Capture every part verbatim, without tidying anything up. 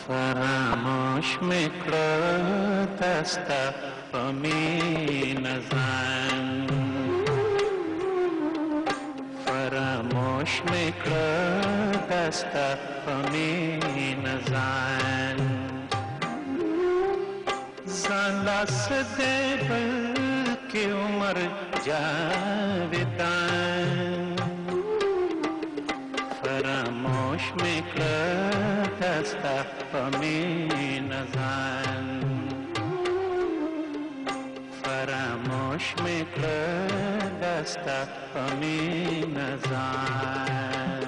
فراموش میکړه دستا په مینه ځان فراموش میکړه دستا په مینه ځان ځان لاس دې بلکې عمر جاویدان فراموش میکړه دستا په مینه ځان فراموش میکړه دستا په مینه ځان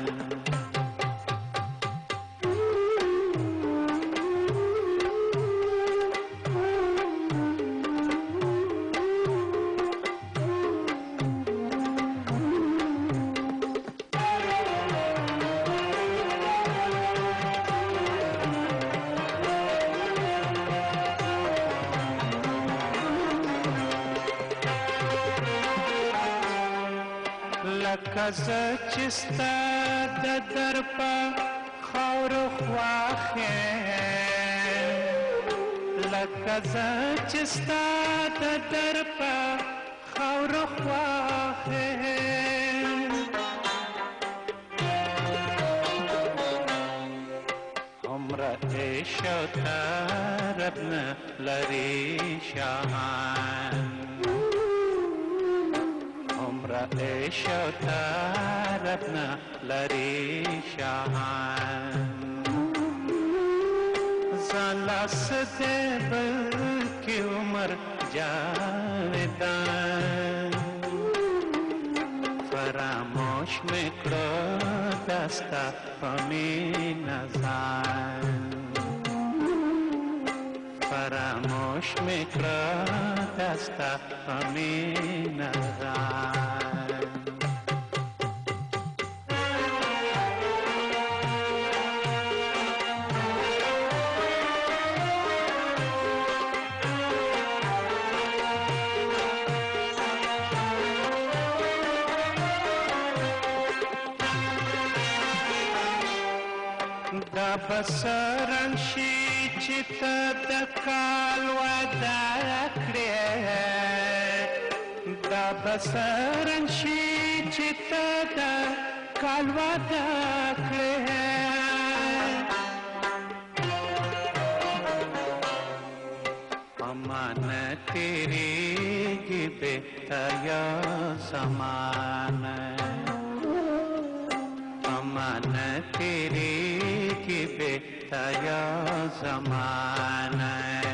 لکه زه چې ستا د در په خاورو خواښ یم لکه زه چې ستا د در په خاورو خواښ یم هومره عیش او طرب نه لري شاهان عیش و طرب نه لري شاهان ځان لاس دې بلکې عمر جاویدان فراموش میکړه دستا په مینه ځان فراموش میکړه دستا په مینه ځان دا بسرن شي چې ته د کال وعده کړې دا بسرن شي چې ته د کال وعده کړې امانه تیریږي بهتیا زمانه امانه تیریږي بهتیا زمانه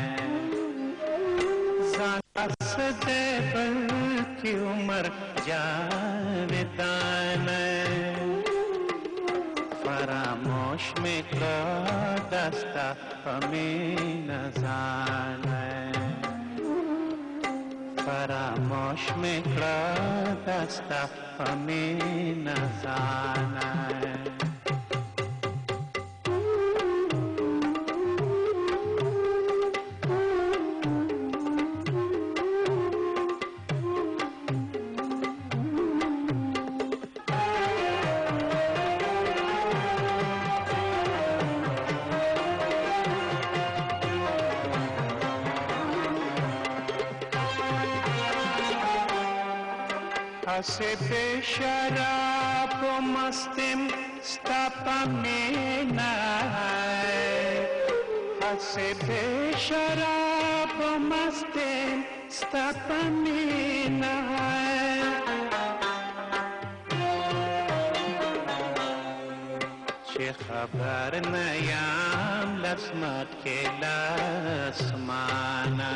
ځان لاس دې بلکې عمر جاویدانه فراموش میکړه دستا په مینه ځانه فراموش میکړه دستا په مینه ځانه هسې بې شراب و مستم ستا په مینه هسې بې شراب و مستم ستا په مینه چې خبر نه یم له ځمکې له اسمانه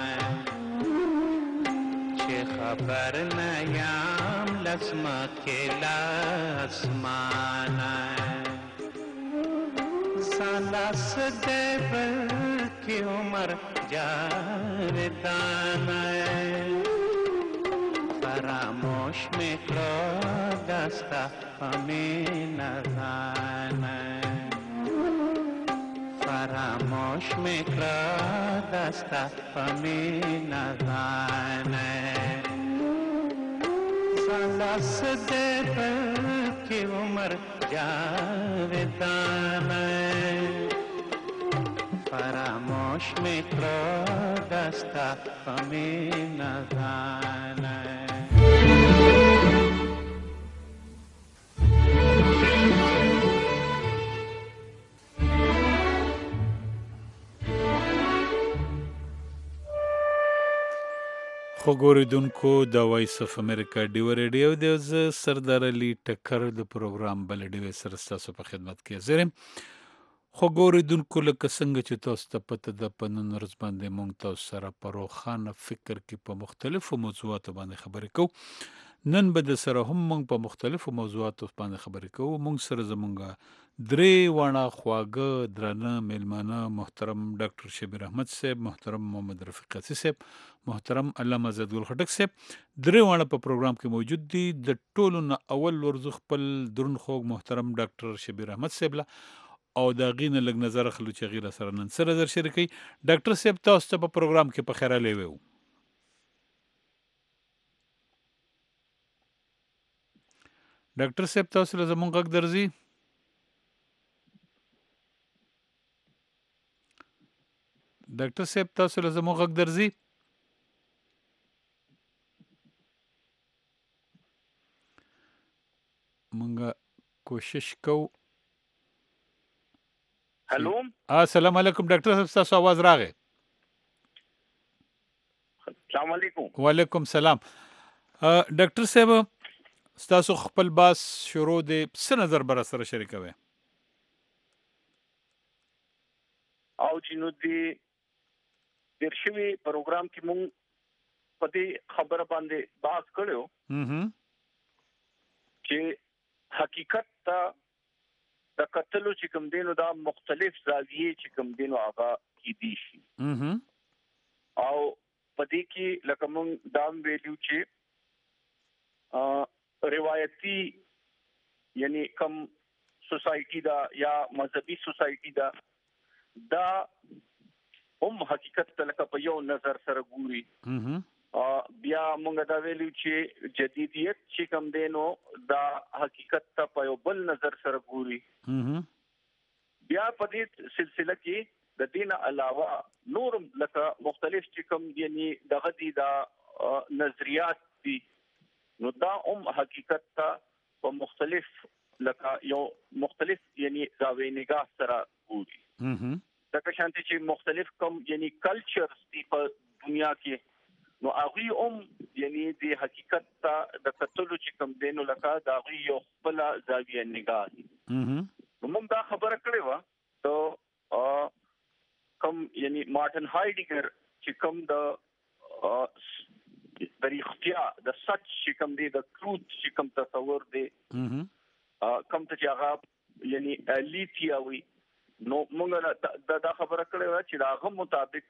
چې خبر نه یم له ځمکې له اسمانه ځان لاس دې بلکې عمر جاویدانه فراموش میکړه دستا په مینه ځانه فراموش میکړه دستا په مینه ځانه ځان لاس دې بلکې عمر جاویدانه خاموش میکړه دستا پمې نزانه خو ګوریدونکو د وایس اف امریکا ډیو ریډیو دی زه سردار علي ټکر د پروګرام بل ډیو سره ستاسو په خدمت کې زرم خو ګوریدونکو لکه څنګه چې تاسو ته پته ده په نن ورځ باندې مونږ تاسو سره په روښانه فکر کې په مختلفو موضوعاتو باندې خبرې کوو نن به د سره هم مونږ په مختلفو موضوعاتو باندې خبرې کوو مونږ سره زمونږ درې واڼه خواږه درانه میلمانه محترم ډاکټر شبیر احمد صاحب محترم محمد رفیق قاضي صاحب محترم علامه عزت ګل خټک صاحب درې واڼه په پروګرام کې موجود دي د ټولو نه اول ورزو خپل درون خوږ محترم ډاکټر شبیر احمد صاحب له او دا غینه لګ نظر خلو چې غیره سره نن سره در شریکي ډاکټر صاحب تاسو ته په پروګرام کې په خیره لوي ډاکټر صاحب تاسو له زمونږ غږ درځي ډاکټر صاحب تاسو له زموږ غږ درځي مونږه کوشش کوو هلو السلام علیکم ډاکټر صاحب تاسو आवाज راغی السلام علیکم وعلیکم السلام ډاکټر صاحب تاسو خپل باس شروع دی څه نظر بر سره شریکوي او چې نو دی د شوی پروګرام کې مونږ په دې خبره باندې بحث کړو هم چې حقیقت ته د قتلو چې کوم دینو دا مختلف زاویې چې کوم دینو هغه کې دي شي هم او په دې کې لکه مونږ دا ویلو چې روایتي یعنی کم سوسایټي دا یا مذهبي سوسایټي دا دا هم حقیقت ته لکه په یو نظر سره ګوري بیا موږ دا ویلو چې جدیدیت چې کوم دینو دا حقیقت ته په یو بل نظر سره ګوري بیا په دې سلسله کې د دین علاوه نور لکه مختلف چې کوم یعنی دغه دي دا نظریات دي نو دا هم حقیقت ته په مختلف لکه یو مختلف یعنی زاویه نگاه سره ګوري دا شانتي چې مختلف کوم یعنی کلچرز دي په دنیا کې نو هغه هم یعنی د حقیقت ته د کتلو چې کوم دینو لکه دا هغه یو خپل زاویه نگاه دي نو موږ دا خبره کړې و ته کوم یعنی مارټن هایډگر چې کوم د تاریخیا د سچ چې کوم دی د ټروث چې کوم تصور دی کوم ته چې هغه یعنی لیتیا وی نو موږ دا دا خبره کړې و چې دا هغه مطابق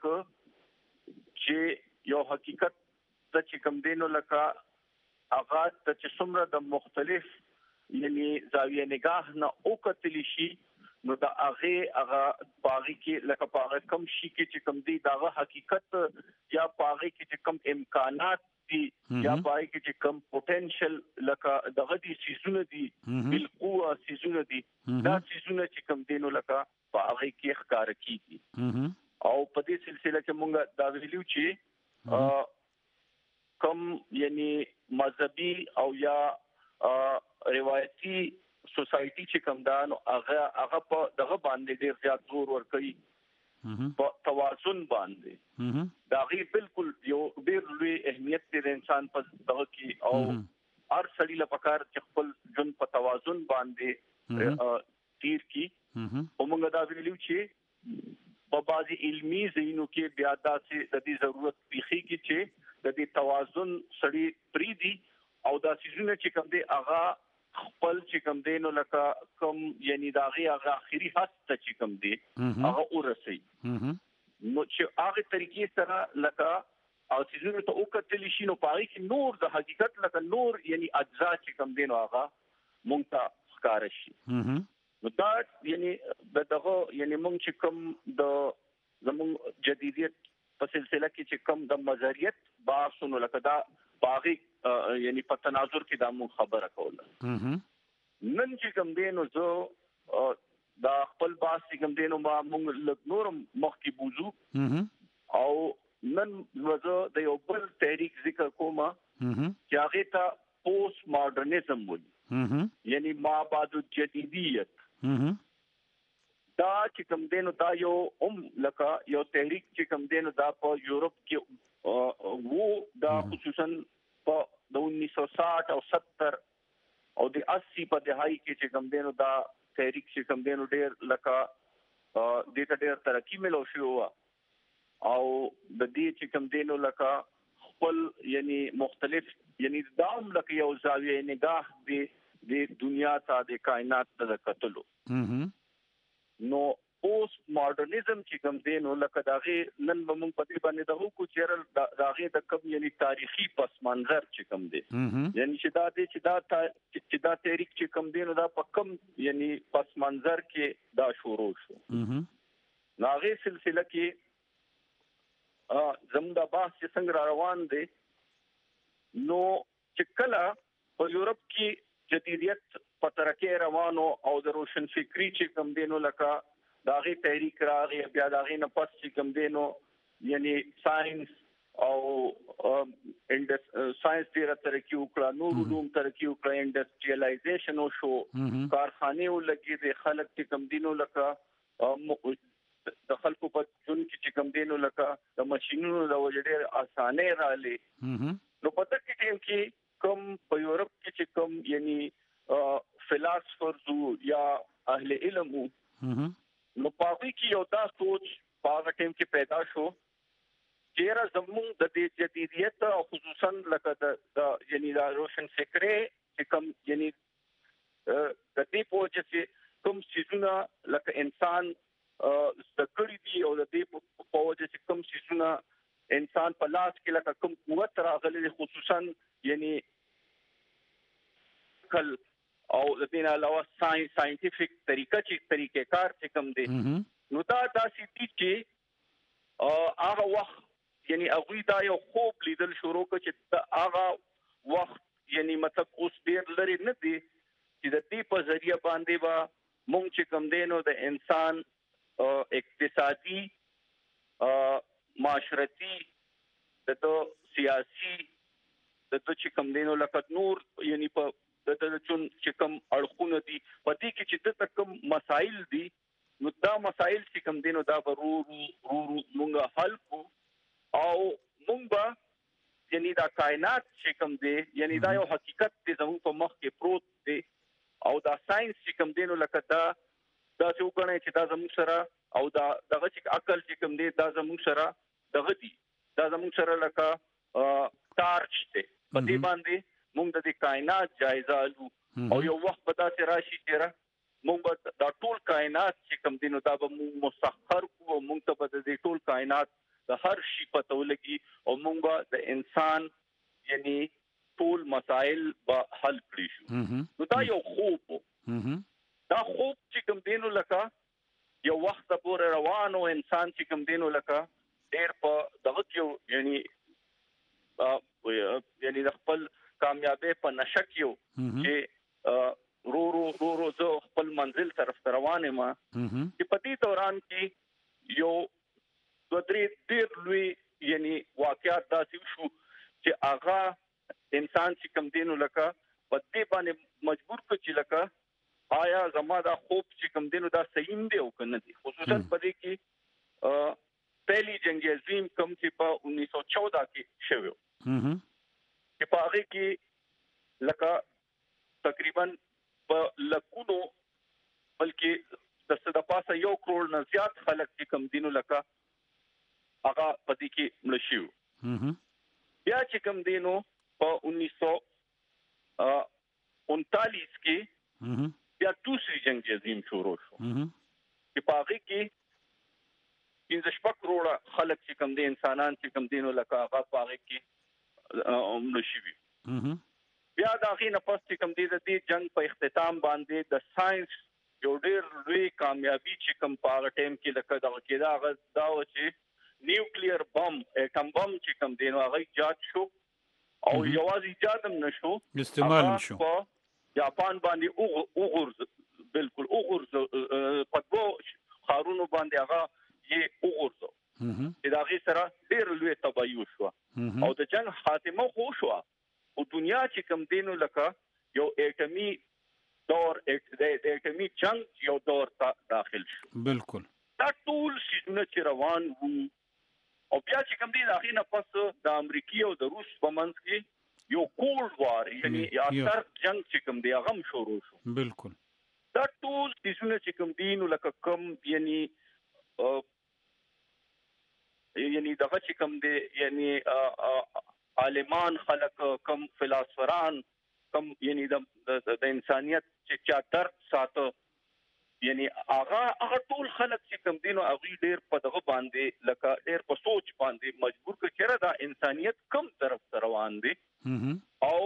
چې یو حقیقت د چې کوم دینو لکه هغه د چې څومره د مختلف یعنی زاویه نگاه نه او کتل شي نو دا هغه هغه باغی کې لکه باغ کم شي کې چې کوم دی دا حقیقت یا باغی کې چې کوم امکانات دي یا باغی کې چې کوم پوتنشل لکه دغه دي سيزونه دي بالقوه سيزونه دي دا سيزونه چې کوم دینو لکه باغی کې ښکار کیږي او په دې سلسله کې مونږ دا ویلو چې کوم یعنی مذهبي او یا روایتي سوسایټي چې کوم دا نو هغه هغه په دغه باندې ډیر زیات زور ورکوي په توازن باندې دا غي بالکل یو ډیر لوی اهمیت دی د انسان په دغه کې او هر سړي لپاره پکار چې خپل جن په توازن باندې تیر کی او موږ دا ویلو چې په بازي علمي زینو کې بیا داسې د دې ضرورت پیخي کې چې د دې توازن سړي پریدي او دا سيزونه چې کوم دی هغه خپل چې کوم دی نو لکه کوم یعنی دا غي هغه اخري حد ته چې کوم دی هغه ورسي نو چې هغه طریقې سره لکه او سيزونه ته وکړل شي نو پاره کې نور د حقیقت لکه نور یعنی اجزا چې کوم دی نو هغه مونږ ته ښکار شي نو دا یعنی دغه یعنی مونږ چې کوم د زموږ جدیدیت په سلسله کې چې کوم د مظهریت باسونو لکه دا باغی یعنی په تناظر کې دا مون خبره کوله نن چې کوم دی نو زه دا خپل خپل باس کوم دینو ما موږ لږ نورم مخکې بوزو او نن وزه د یو بل تحریک ذکر کوم چې هغه ته پوسټ ماډرنزم وایي یعنی ما بعد الجدیدیت دا چې کوم دینو دا یو ام لکه یو تحریک چې کوم دینو دا په یورپ کې وو دا خصوصا په د انیس سو ساٹھ او ستر او د اسی په دهائی کې چې کوم دینو دا تحریک چې کوم دینو ډېر لکه د دې ډېر ترقی ملو شو او د دې چې کوم دینو لکه خپل یعنی مختلف یعنی داوم لکه یو زاویه نگاه دی د دنیا ته د کائنات ته کتلو نو پوسټ ماډرنزم چې کوم دینو لکه داغه نن به موږ پتی باندې دغه کو چیرل داغه د کوم یعنی تاریخي پس منظر چې کوم دی یعنی چې دا دې چې دا چې دا تحریک چې کوم دینو دا په کوم یعنی پس منظر کې دا شروع شو ناغه سلسله کې زموږ د بحث چې څنګه روان دي نو چې کله په یورپ کې جدیدیت په ترقه روانو او د روشن فکری چې کوم دینو لکه داغه تحریک راغی بیا داغه نه پس چې کوم دینو یعنی ساينس او ساينس ډیره ترقی وکړه نور علوم ترقی وکړه انډستریالایزیشن او شو کارخانه ولګي د خلک چې کوم دینو لکه د خلکو په جون کې چې کوم دینو لکه د ماشينونو د وجډه اسانه رالي نو پته کې ټیم کې کوم په یورپ کې چې کوم یعنی فلسفرز یا اهل علم نو پاوی کې یو دا سوچ په ټیم کې پیدا شو چې را زموږ د دې جدیدیت او خصوصا لکه د یعنی د روشن فکری چې کوم یعنی د دې په چې کوم سيزونه لکه انسان ذکرې دي او د دې په وجه چې کوم سيزونه انسان په لاس کې لکه کوم قوت راغلي خصوصا یعنی کل او د دې علاوه ساينس ساينټیفیک طریقه چې طریقې کار چې کوم دي نو دا داسې دي چې هغه وخت یعنی هغه دا یو خوب لیدل شروع کړ چې هغه وخت یعنی مطلب اوس ډیر لري نه دي چې د دې په ذریعہ باندې با مونږ چې کوم دینو د انسان اقتصادي معاشرتي د سیاسي د چې کوم دینو لکه نور یعنی په د چون چې کوم اړخونه دي پدې کې چې د کوم مسائل دي نو دا مسائل چې کوم دینو دا ورو ورو مونږه حل کو او مونږ به یعنی دا کائنات چې کوم دی یعنی دا یو حقیقت دی زموږ په مخ کې پروت دی او دا ساينس چې کوم دینو لکه دا دا څه وګڼي چې دا زموږ سره او دا دغه چې عقل چې کوم دی دا زموږ سره دغه دی دا زموږ سره لکه تارچ دی په دې باندې مونږ د کائنات جایزه لو او یو وخت په داسې راشي چې مونږ دا ټول کائنات چې کوم دینو دا به مونږ مسخر کو مونږ ته به د ټول کائنات د هر شي پته ولګي او مونږ د انسان یعنی ټول مسائل به حل کړی شو نو دا یو خوب دا خوب چې کوم دینو لکه یو وخت پورې روانو انسان چې کوم دینو لکه ډېر په دغه یو یعنی یعنی د خپل کامیابی په نشک یو چې رو رو رو رو زه خپل منزل طرف ته روان یم چې په دې دوران کې یو دوه درې ډېر لوی یعنی واقعات داسې شو چې هغه انسان چې کوم دینو لکه په دې باندې مجبور کړ چې لکه آیا زما دا خوب چې کوم دینو دا صحیح دی او کنه دی خصوصا په دې کې پہلی جنگ عظیم کوم چې په انیس سو چودہ کې شوه چې په هغه کې لکه تقریبا په لکونو بلکې د څه د پاسه یو کروڑ نه زیات خلک چې کوم دینو لکه هغه په دې کې مړ شو بیا چې کوم دینو په انیس سو انتالیس کې بیا دوسری جنگ عظیم شروع شو چې په هغه کې پنځه شپږ کروڑ خلک چې کوم دي انسانان چې کوم دینو لکه هغه په هغه کې مړ شوي بیا دا غي نه پس چې کوم دي د دې جنگ په اختتام باندې د ساينس یو ډېر لوی کامیابی چې کوم په هغه ټیم کې لکه دغه کې دا هغه دا و چې نیوکلیر بم اټم بم چې کوم دینو هغه ایجاد شو او یوازې ایجاد هم نشو استعمال شو په جاپان باندې او غرز بالکل او غرز په دوه بازارونو باندې هغه یې وګورځو چې دا غي سره ډېر لوی تباہي وشو او د جنگ خاتمه خو شو او دنیا چې کم دینو لکه یو اټمی دور د اټمی جنگ یو دور ته داخل شو بالکل دا ټول سيزونه چې روان وو او بیا چې کم دي دا غي نه پس د امریکای او د روس په منځ کې یو کولډ وار یعنی یا تر جنگ چې کم دی هغه شروع شو بالکل دا ټول سيزونه چې کم دینو لکه کم یعنی یعنی دغه چې کم دی یعنی عالمان خلق کم فلسفران کم یعنی د انسانيت چې چا درد ساتو یعنی هغه هغه ټول خلک چې کم دینو هغه ډېر په دغه باندې لکه ډېر په سوچ باندې مجبور کړي چې دا انسانيت کم طرف روان دي او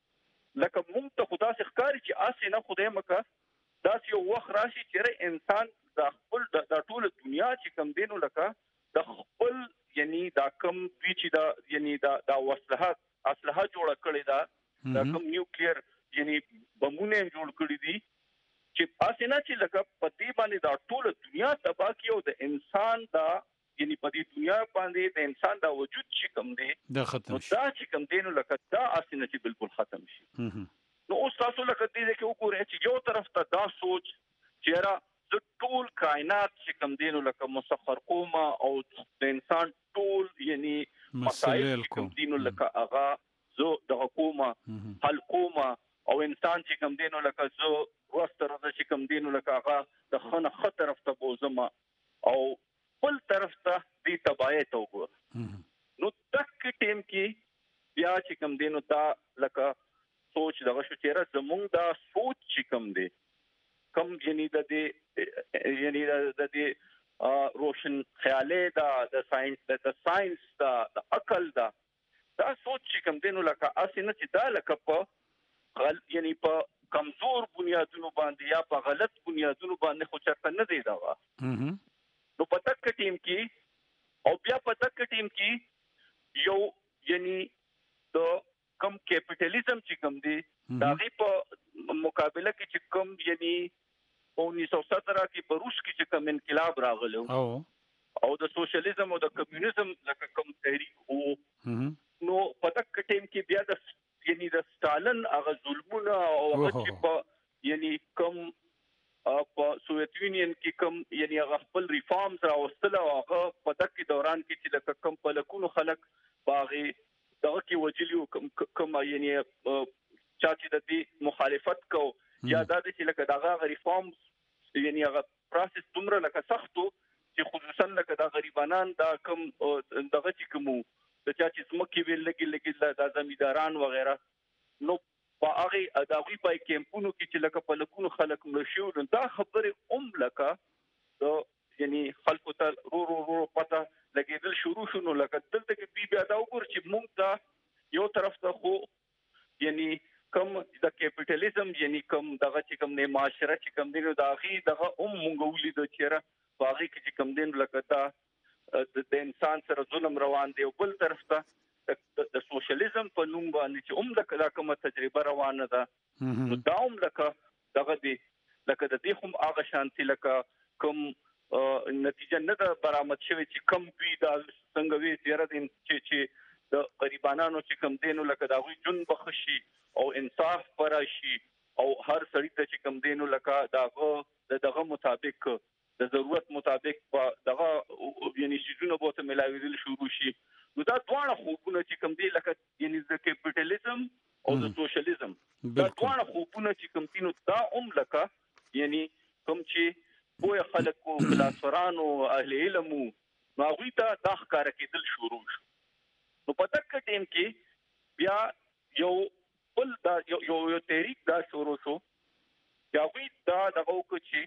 لکه مونږ ته خدا څخه ښکاري چې اسې نه خدای مکه دا یو وخت راشي چې انسان د خپل د ټول دنیا چې کم دینو لکه د خپل یعنی دا کم دوی چې دا یعنی دا د وسلحات اسلحه جوړ کړي دا د کم نیوکلیر یعنی بمونه جوړ کړي دي چې اسنه چې لکه پتی باندې دا ټول دنیا تباہ کیو د انسان دا یعنی په دې دنیا باندې د انسان دا وجود چې کم دی دا ختم شي دا چې کم دی نو لکه دا اسنه چې بالکل ختم شي نو اوس تاسو لکه دې کې وګورئ چې یو طرف ته دا سوچ چې را د ټول کائنات چې کم دی نو لکه مسخر کومه او د انسان ټول یعنی مسائل کوم دی نو لکه اغا زو د حکومت حل کومه او انسان چې کم دی نو لکه زو وستر د چې کم دینو لکه هغه د خنه خطر طرف ته بوزما او بل طرف ته دی تباہی ته وګور نو تک ټیم کې بیا چې کم دینو تا لکه سوچ دغه شو چیرې زمونږ دا سوچ چې کم دی کم یعنی د دې یعنی د دې روشن خیاله دا د ساينس د ساينس دا د عقل دا دا سوچ چې کم دینو لکه اسنه چې دا لکه په غل یعنی په کمزور بنیادونو باندې یا په غلط بنیادونو باندې خو چرته نه دی دا وا نو پتک ټیم کې او بیا پتک ټیم کې یو یعنی د کم کیپټالیزم چې کم دی دا غي په مقابله کې چې کم یعنی انیس سو سترہ کې په روس کې چې کم انقلاب راغلو او د سوشلیزم او د کمیونیزم لکه کم تحریک وو نو پتک ټیم کې بیا د یعنی د ستالین هغه ظلمونه او هغه چې په یعنی کم په سوویت یونین کې کم یعنی هغه خپل ریفارمز راوستل او هغه په دغه دوران کې چې لکه کم په لکونو خلک باغی دغه کې وجلیو کم کم یعنی چا چې د دې مخالفت کو یا د دې چې لکه دغه ریفارمز یعنی هغه پروسس دومره لکه سختو چې خصوصا لکه د غریبانان دا کم دغه چې کومو د چا چې سمکي ویل لګي لګي د زمیداران وغیرہ نو په هغه اداوی پای کیمپونو کې چې لکه په لکونو خلک مرشو دا خبره اوم لکه د یعنی خلکو ته رو رو رو پته لګیدل شروع شونه لکه دلته کې بیا دا وګور چې مونږ ته یو طرف ته خو یعنی کم د کیپټالیزم یعنی کم دغه چې کم نه معاشره چې کم دی دا غي دغه اوم مونږ ولید چیرې باغی کې کم دین لکه دا د انسان سره ظلم روان دی او بل طرف ته د سوشلیزم په نوم باندې چې هم د کومه تجربه روانه ده نو دا هم لکه دغه دی لکه د دې هم هغه شانتي لکه کوم نتیجه نه ده برآمد شوی چې کم دوی دا څنګه وی زیاره دي چې چې د غریبانو چې کم دینو لکه دا وی جون بخشي او انصاف پرشي او هر سړی ته چې کم دینو لکه داغه دغه مطابق د ضرورت مطابق په دغه یعنی شیزونه بوته ملاویدل شروع شي نو دا دواړه خوبونه چې کوم دی لکه یعنی د کیپټالیزم او د سوشلیزم دا دواړه خوبونه چې کوم دي نو دا هم لکه یعنی کوم چې کوی خلک کو فلسفرانو اهل علم نو هغه ته د ښکار کېدل شروع شو نو په دغه ټیم کې بیا یو بل دا یو یو تحریک دا شروع شو یا وی دا دغه کوچی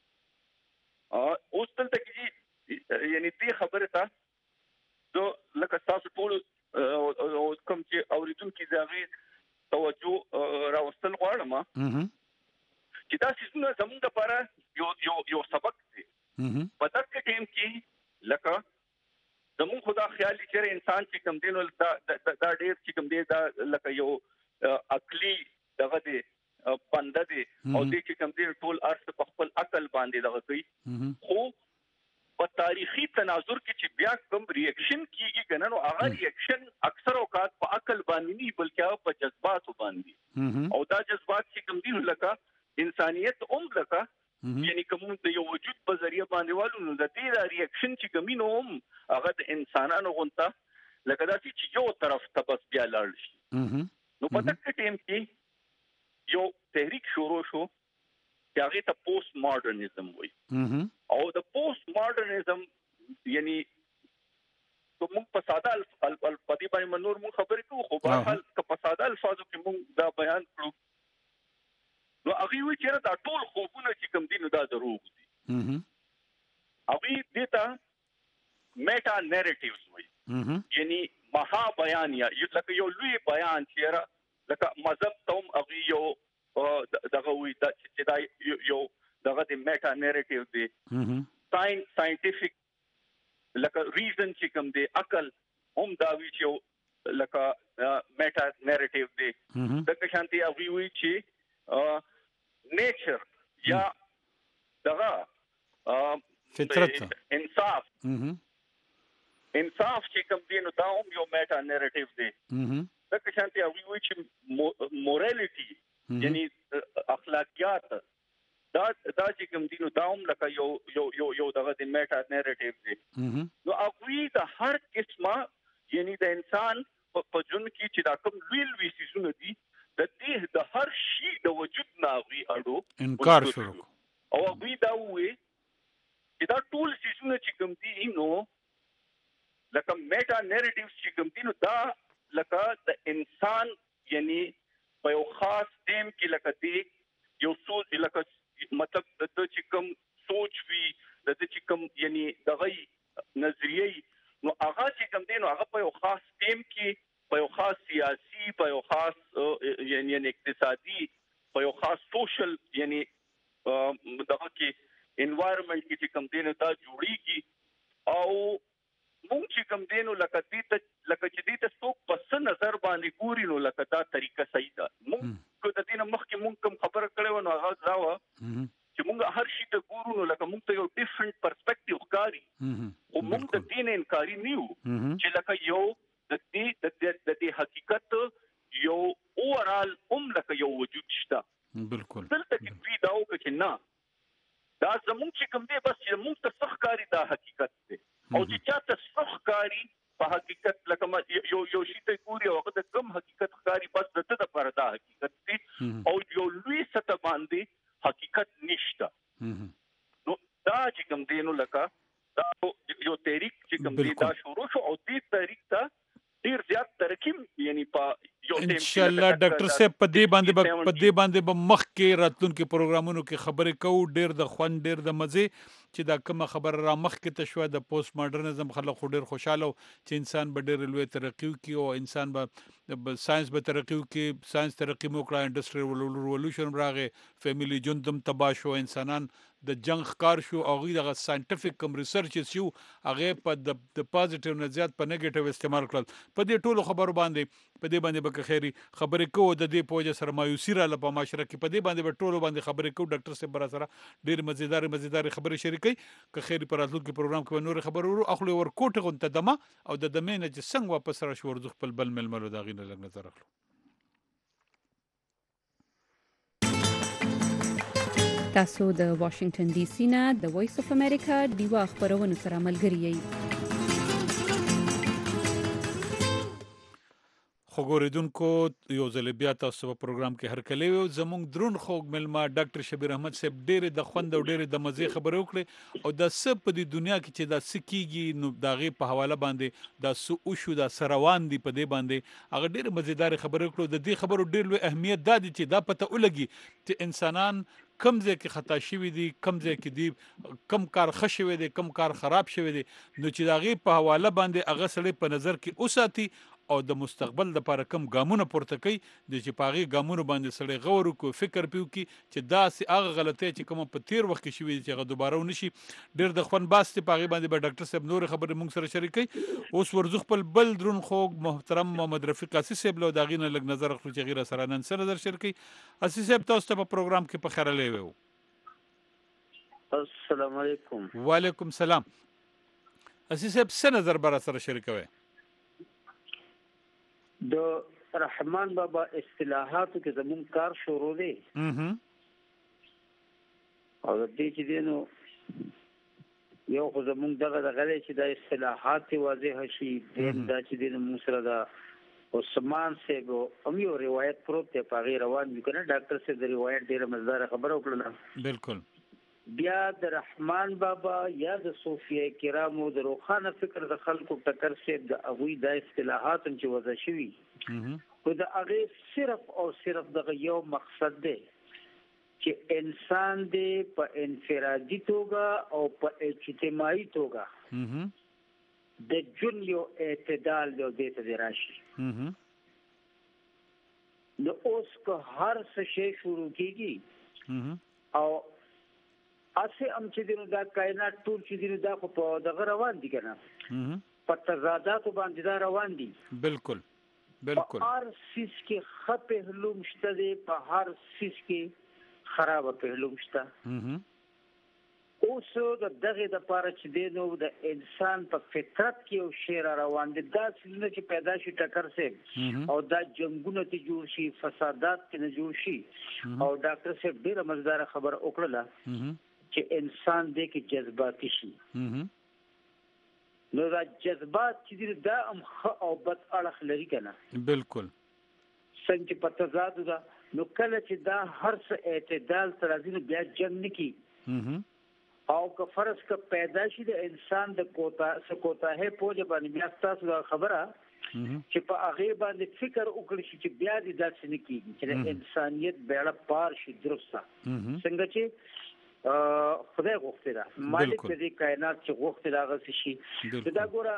اوس دلته کې یعنی دې خبره ته زه لکه تاسو ټول کوم چې اوریدونکو ځای توجه راوستل غواړم چې دا څه زموږ لپاره یو یو یو سبق دی په دغه ټیم کې لکه زموږ خدا خیال چې انسان چې کم دینو دا دا ډیر چې کم دی دا لکه یو عقلی دغه دی بنده دي او دې چې کوم دې ټول ارث په خپل عقل باندې دغه کوي خو په تاریخي تناظر کې چې بیا کوم ریاکشن کیږي کنه نو هغه ریاکشن اکثر اوقات په عقل باندې نه بلکې هغه په جذباتو باندې او دا جذبات چې کوم دي لکه انسانيت هم لکه یعنی کوم د یو وجود په ذریعہ باندې والو نو د دې ریاکشن چې کومینو هم هغه د انسانانو غونته لکه دا چې یو طرف ته بس بیا لاړ شي نو په دغه ټیم کې یو تحریک شروع شو چې هغه ته پوسټ ماډرنزم وایي او د پوسټ ماډرنزم یعنی کوم په ساده الفاظ باندې منور مون خبرې کوو خو په حال په ساده الفاظو کې مون دا بیان کړو نو هغه وی چې دا ټول خوبونه چې کوم دي نو دا دروغ دي هغه دیتا میټا نریټیوز وایي یعنی مها بیان یا لکه یو لوی بیان چې لکه مذهب ته هم هغه یو دغه وی چې دا یو دغه د میټا نریټیو دی ساينس ساينټیفیک لکه ریزن چې کوم دی عقل هم دا وی چې لکه میټا نریټیو دی دغه شانتي هغه وی چې نیچر یا دغه فطرت انصاف انصاف چې کوم دی نو دا هم یو میټا نریټیو دی دغه شانتي هغه وی چې مورالټي یعنی اخلاقیات دا دا چې کوم دي نو دا هم لکه یو یو یو یو دغه د میټا نریټیو دی نو هغه د هر قسمه یعنی د انسان په جون کې چې دا کوم ویل وی سيزونه دي د دې د هر شي د وجود ناغي اړو انکار شروع او هغه دا وی چې دا ټول سيزونه چې کوم دي نو لکه میټا نریټیو چې کوم دي نو دا لکه د انسان یعنی په یو خاص ټیم کې لکه دی یو سوچ لکه مطلب د چې کوم سوچ وی د چې کوم یعنی دغه نظریه نو هغه چې کوم دی نو هغه په یو خاص ټیم کې په یو خاص سیاسي په یو خاص یعنی اقتصادي په یو خاص سوشل یعنی دغه کې انوایرنمنت کې چې کوم دی نو دا جوړیږي او مونږ چې کوم دی نو لکه دې ته لکه چې دې ته څوک په نظر باندې ګوري نو لکه دا طریقه صحیح ده مونږ کو د دې نه مخکې مونږ کوم خبره کړې و نو هغه دا و چې مونږ هر شي ته ګورو نو لکه مونږ ته یو ډیفرنٹ پرسپیکټیو ښکاري او مونږ د دې نه انکاري نه یو چې لکه یو د دې د دې حقیقت یو اورال هم لکه یو وجود شته بالکل دلته کې دوی دا وکړي چې نه دا زمونږ چې کوم دی بس چې مونږ ته څه ښکاري دا حقیقت دی او چې چاته څه ښکاري په حقیقت لکه یو یو شي ته ګوري او هغه د کوم حقیقت ښکاري بس د ته لپاره دا حقیقت دی او یو لوی سطح باندې حقیقت نشته نو دا چې کوم دی نو لکه دا یو تحریک چې کوم دی دا شروع شو او دې تحریک ته ډیر زیات ترکیم یعنی په یو ټیم ان شاء الله ډاکټر صاحب په دې باندې په دې باندې به مخ کې راتلونکو پروګرامونو کې خبرې کوو ډیر د خوند ډیر د مزه چې دا کومه خبره را مخ کې ته شو د پوسټ ماډرنزم خلک ډیر خوشاله چې انسان به ډیر لوی ترقی وکړي او انسان به ساينس به ترقی وکړي ساينس ترقی مو کړه انډستریال ریولوشن راغې فیملی جوندم تبا شو انسانان د جنگ ښکار شو او غي د ساينټیفیک کوم ریسرچ شو هغه په د پازیټیو نه زیات په نیگیټیو استعمال کړل په دې ټولو خبرو باندې په دې باندې به خیری خبرې کوو د دې پوجا سره مایوسی را لپاره معاشره کې په دې باندې به ټولو باندې خبرې کوو ډاکټر صاحب برا سره ډیر مزیدار مزیدار خبرې شریکي که خیری پر راتلونکو پروګرام کې نور خبرو ورو اخلو ور کوټه غونته دمه او د دمه نه چې څنګه واپس را شو ورځ خپل بل ململو دا غینه لګ نظر اخلو تاسو د واشنگټن ډي سي نه د وایس اف امریکا دیوا خبرونه سره ملګری یې خو ګوریدونکو یو ځل بیا تاسو په پروګرام کې هر کله یو زموږ درون خوږ ملما ډاکټر شبیر احمد صاحب ډېر د خوند او ډېر د مزه خبرې وکړي او د سب په د دنیا کې چې دا سکیږي نو داغه په حواله باندې دا سو او شو دا سروان دی په دې باندې هغه ډېر مزیدار خبرې وکړو د دې خبرو ډېر لوی اهمیت دا دي چې دا پته ولګي چې انسانان کم ځای کې خطا شوی دي کم ځای کې دي کم کار ښه شوی دی کم کار خراب شوی دی نو چې داغه په حواله باندې هغه سړی په نظر کې اوساتي او د مستقبل لپاره کم ګامونه پورته کوي د چې پاغي ګامونه باندې سړی غور وکړي فکر پیو کی چې دا سي هغه غلطي چې کوم په تیر وخت کې شوی چې هغه دوباره ونشي ډیر د خوان باستي پاغي باندې به ډاکټر صاحب نور خبره مونږ سره شریکي اوس ورزخ خپل بل درون خو محترم محمد رفیق قاسی صاحب له داغینه لګ نظر خپل چې غیر سره نن سره نظر شریکي اسی صاحب تاسو ته په پروګرام کې په خیره لوي السلام علیکم. وعلیکم السلام. اسی صاحب څه نظر بر سره شریکوي؟ د رحمان بابا اصطلاحاتو کې زمون کار شروع دی اها او د دې چې دینو یو خو زمون دغه د غلې چې د اصطلاحات واضح شي د دا چې دینو موږ سره د عثمان صاحب هم یو روایت پروت ته پاغي روان یو کنه ډاکټر صاحب د روایت ډیره مزدار خبره وکړه. بالکل. بیا د رحمان بابا یا د صوفیه کرامو د روخانه فکر د خلکو ټکر صاحب د اغوی د اصطلاحات چې وضع شوي او د هغه صرف او صرف د یو مقصد دی چې انسان دې په انفرادي توګه او په اجتماعي توګه د جن یو اعتدال یو دې ته راشي. نو اوس که هر څه شی شروع کیږي او اسی ام چې دینو دا کائنات ټول چې دینو دا خو په دغه روان دي کنه په تضاداتو باندې دا روان دي. بالکل بالکل. هر سیس کې خپه هلوم شته دي، په هر سیس کې خراب په هلوم شته. اوس د دغه د پاره چې دینو د انسان په فطرت کې یو شی روان دي، دا څنګه چې پیدا شي ټکر سي او دا جنگونه ته جوړ شي، فسادات ته نه جوړ شي. او ډاکټر صاحب ډیره مزدار خبر وکړه چې انسان دې کې جذباتي شي. نو دا جذبات چې دا هم ښه او بد اړخ لري کنه. بالکل. څنګه په تضاد ده نو کله چې دا هر څه اعتدال تر ازینه بیا جنگ نکي او که فرض که پیدا شي د انسان د کوتا سکوتاه په باندې بیا تاسو دا خبره چې په هغه باندې فکر وکړي چې بیا دې داسې نه کیږي چې انسانيت بیړه پار شي درسته. څنګه چې خدای غوښتي دا مالک دې کائنات چې غوښتي دا غوښتي شي. دا ګوره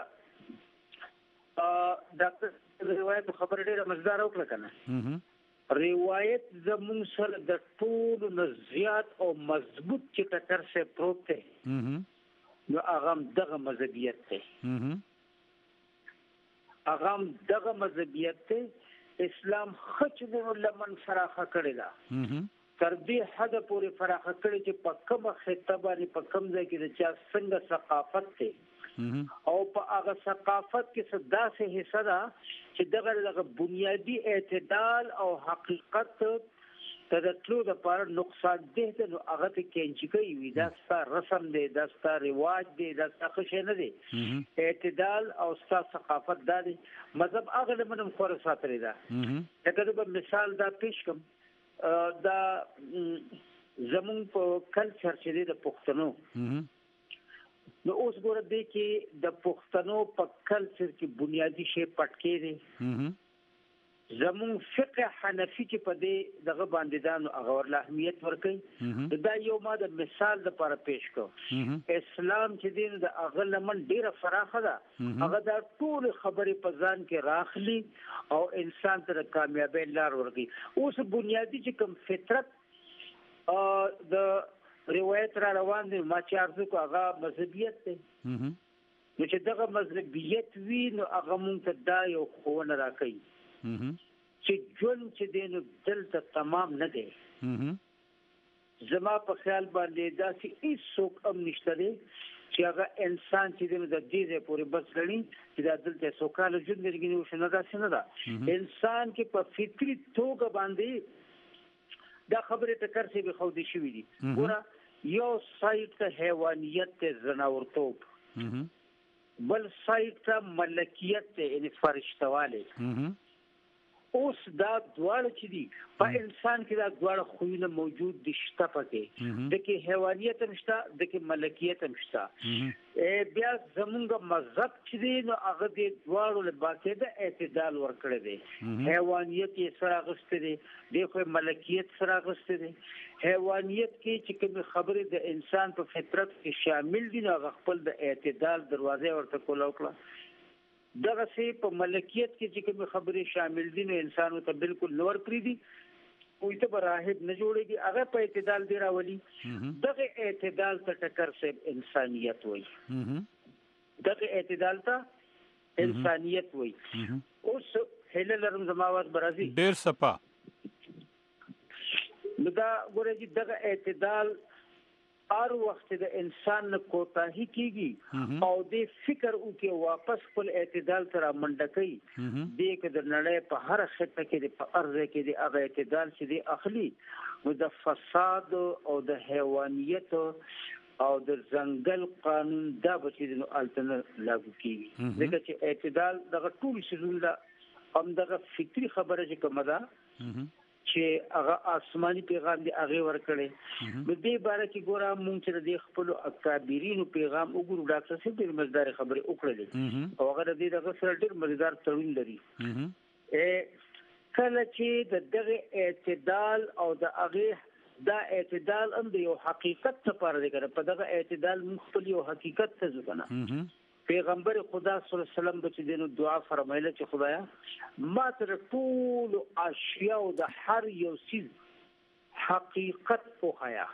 ډاکټر روایت خبر ډیره مزدار وکړه کنه. روایت زمون سره د ټول نزيات او مضبوط چې ټکر سره پروت دی نو هغه دغه مذهبیت دی. هغه دغه مذهبیت دی. اسلام خچ د لمن فراخه کړی دا تر دې حد پورې فراخه کړی چې په کومه خطه باندې په کوم ځای کې د چا څنګه ثقافت دی او په هغه ثقافت کې څه داسې حصہ ده چې دغه دغه بنیادی اعتدال او حقیقت ته د تلو د پر نقصان ده نو هغه ته کېنچ کوي وي دا ستاسو رسم دی، دا ستاسو رواج دی، دا ستاسو شی نه دی. اعتدال او ستاسو ثقافت دا دی. مذهب هغه لمنم خور ساتلی دا. لکه د مثال دا پیش کوم دا زمون په کلچر چې د پښتنو نو اوس ګوره دی کې د پښتنو په کلچر کې بنیادی شی پټکی دی. زمون فقه حنفي چې په دې دغه باندې دانو هغه ورله اهمیت ورکړي. دا یو ما د مثال د لپاره پیش کو. اسلام چې دین د هغه لمن ډیره فراخه ده، هغه د ټول خبرې په ځان کې راخلي او انسان ته کامیابی لار ورکړي. اوس بنیادی چې کوم فطرت د روایت را روان دي ما چې ارزو کو هغه مذهبیت دی. نو چې دغه مذهبیت وی نو هغه مونږ ته دا یو خوونه راکړي چې ژوند چې دینو دلته تمام نه دی. زما په خیال باندې دا چې هیڅ څوک هم نشته دی چې هغه انسان چې دینو د دې پورې بس لري چې دا دلته سوکاله ژوند لري نو شنه دا څنګه ده. انسان کې په فطري توګه باندې دا خبره ټکر سی به خودي شوې دي. ګوره یو سایت ته حیوانیت ته زناورتوب، بل سایت ته ملکیت ته یعنی فرشتواله. اوس دا دواړه چې دي په انسان کې دا دواړه خوونه موجود دي شته پکې د کې حیوانیت هم شته د کې ملکیت هم شته. بیا زمونږ مذهب چې دی نو هغه د دواړو له باقاعده اعتدال ورکړی دی. حیوانیت یې سره اغوستی دی، دی خو ملکیت سره اغوستی دی. حیوانیت کې چې کوم خبرې د انسان په فطرت کې شامل دي نو هغه خپل د اعتدال دروازه ورته کول وکړه. دغه سي په ملکیت کې چې کوم خبرې شامل دي نو انسانو ته بالکل نور پری دي کوئی ته راهب نه جوړيږي، هغه په اعتدال دی راولي. دغه اعتدال ته ټکر سي انسانيت وای. دغه اعتدال ته انسانيت وای. اوس هله لرم زماوات برازي ډیر صفه نو دا ګورې چې دغه اعتدال هر وخت د انسان نه کوتاهی کیږي او د فکر او کې واپس خپل اعتدال تر منډه کوي دې کې د نړۍ په هر خطه کې د په ارزه کې د هغه اعتدال چې د اخلي نو د فساد او د حیوانیت او د ځنګل قانون دا به چې نو التنه لاګو کیږي ځکه چې اعتدال دغه ټول شیزونه دا هم دغه فکری خبره چې کومه ده چې هغه آسماني پیغام دی هغه ورکړي نو دې باره کې ګوره مونږ چې د خپل اکابرینو پیغام وګورو ډاکټر صاحب ډېر مزدار خبرې وکړلې او هغه دې دغه سره ډېر مزدار تړون لري کله چې د دغه اعتدال او د هغه دا اعتدال هم د یو حقیقت لپاره دی کنه په دغه اعتدال مخفل یو حقیقت ته ځکنه پیغمبر خدا صلی الله علیه وسلم د چې دینو دعا فرمایله چې خدایا ما تر ټول اشیاء د هر یو چیز حقیقت پوهایا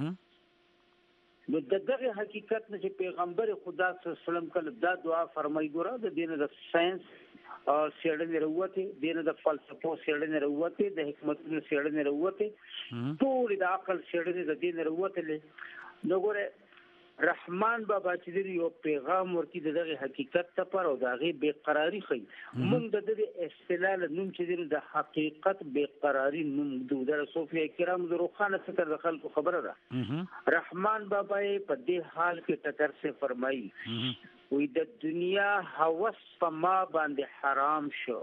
نو دغه حقیقت نه چې پیغمبر خدا صلی الله علیه وسلم کله دا دعا فرمایي ګوره د دین د ساينس او سیړنې وروته دین د فلسفو سیړنې وروته د حکمتونو سیړنې وروته ټول د عقل سیړنې د دین وروته نو ګوره رحمان بابا چې یو پیغام ورکی دغه حقیقت ته پر او دغه بے قراری خي موږ د دې استلال نوم چې د حقیقت بے قراری نوم د صوفیا کرام د روخانه فکر د خلکو خبره ده رحمان بابا په دې حال کې ټکر سے فرمایي وې د دنیا هوس په ما باندې حرام شو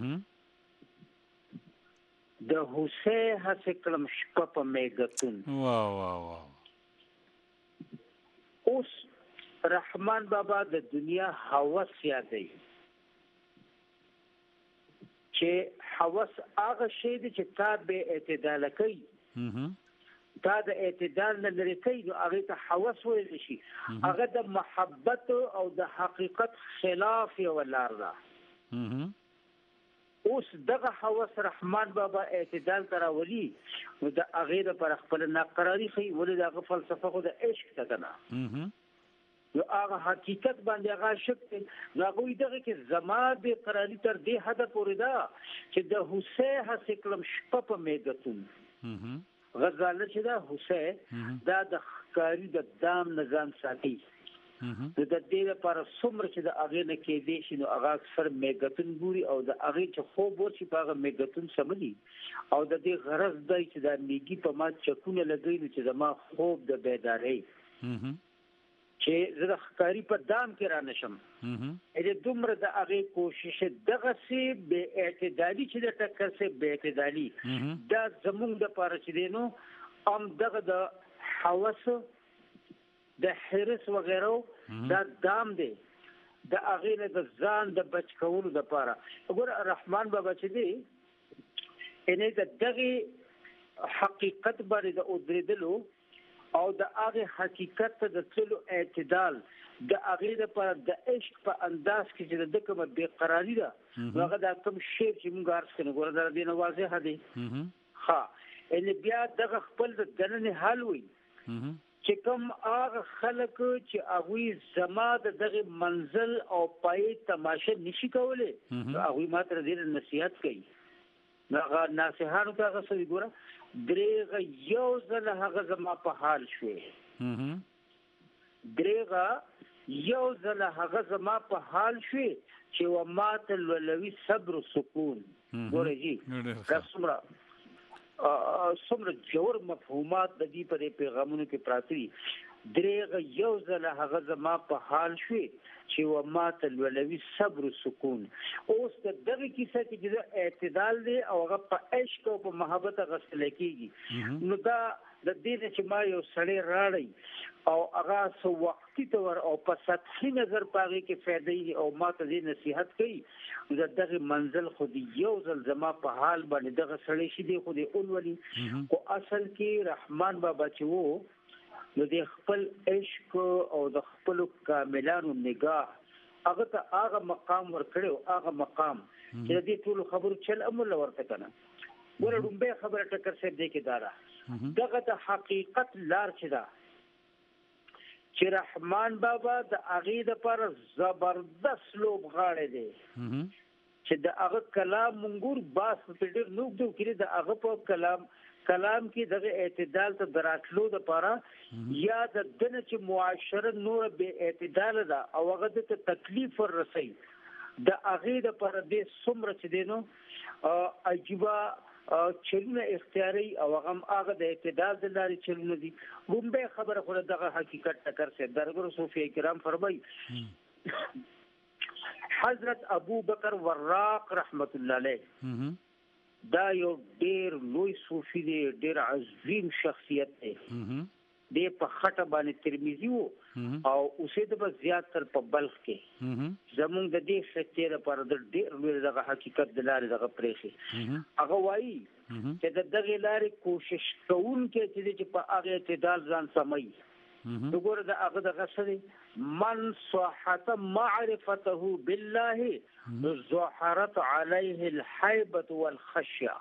د حسین هڅه کلم شپه په میګتون واه واه واه اوس رحمان بابا د دنیا هوس یادوي چې هوس هغه شی دی چې تا به اعتدال کوي تا د اعتدال نه لري کوي نو هغه ته هوس ویل شي هغه د محبت او د حقیقت خلاف یو لار ده اوس دغه هوس رحمان بابا اعتدال تراولي نو د هغه پر خپل ناقراری خي ولې دغه فلسفه خو د عشق ته کنه نو هغه حقیقت باندې هغه شک نو هغه دغه کې زما به قراری تر دې حد پورې ده چې د حسین هڅه کلم شپه په میګتون غزاله چې دا حسین دا د ښکاری د دام نظام ساتي د دې لپاره څومره چې د هغه نه کې دي شنو هغه اکثر میګتون ګوري او د هغه چې خوب ورشي په هغه میګتون سملي او د دې غرض دی چې د میګي په ما چکونه لګوي چې زما خوب د بیداری چې زه د ښکاری په دام کې را نشم اې دومره د هغه کوشش دغه سي به اعتدالي چې د ټکر سي به اعتدالي دا زمونږ د لپاره چې دینو ام دغه د حواس د حرس وغیرہ دا دام دی د هغه نه د ځان د بچ کولو لپاره وګوره رحمان بابا چې دی انې د دغه حقیقت باندې د اودریدلو او د هغه حقیقت د ټولو اعتدال د هغه لپاره د عشق په انداز کې چې د کومه بے قراری ده هغه د کوم شی چې موږ ارسنه ګوره در دې نه واضح دي ها ان بیا دغه خپل د دننه حل وي چې کوم هغه خلک چې هغه زما دغه منزل او پای تماشه نشي کولای هغه ماته دې نصيحت کوي هغه نصيحتو ته هغه سوي ګوره درېغه یو ځل هغه زما په حال شوي درېغه یو ځل هغه زما په حال شوي چې و ماته لولوي صبر او سکون ګوره جی کسمره څومره جوړ مفهومات د دې په پیغامونو کې پراتی درېغه یو ځل هغه زما په حال شوي چې و ماته لولوي صبر او سکون اوس د دغه کیسه کې چې اعتدال دی او هغه په عشق او په محبت غسل کېږي نو دا د دې چې ما یو سړی راړی او هغه سو وختي تور او په سطحي نظر پاږي کې فائدې او ما ته دې نصيحت کوي د دغه منزل خو دې یو ځل زما په حال باندې دغه سړی شي دی خو دې اولولي او اصل کې رحمان بابا چې وو نو د خپل عشق او د خپل کاملانو نگاه هغه ته هغه مقام ورکړو هغه مقام چې دې ټول خبرو چل امر ورته کنه ورډم به خبره ټکر شه دې کې دارا دغه د حقیقت لار چې دا چې رحمان بابا د عقیده پر زبردست لوب غاړه دی چې د هغه کلام منګور باس په ډېر نوګ دوه کړي د هغه په کلام کلام کې دغه اعتدال ته دراتلو د پاره یا د دنه چې معاشره نور به اعتدال ده او هغه ته تکلیف ورسي د هغه د پاره د څومره چې دینو عجيبه چلونه اختیاري او هغه هغه د اعتدال د لارې چلونه دي لومبه خبره خو دغه حقیقت ټکر سي درګرو صوفي کرام فرمایي حضرت ابو بکر وراق رحمت الله علیه دا یو ډیر لوی صوفي دی ډیر عظیم شخصیت دی د په خټه باندې ترمذی وو او اوسه د زیات تر په بلخ کې زمونږ د دې شته لپاره د ډیر لوی دغه حقیقت د لارې دغه پرېخي هغه وایي چې د دغه لارې کوشش کوونکې چې په هغه اعتدال ځان سمي وګوره د هغه د غسري من صحت معرفته بالله ظهرت عليه الحيبه والخشيه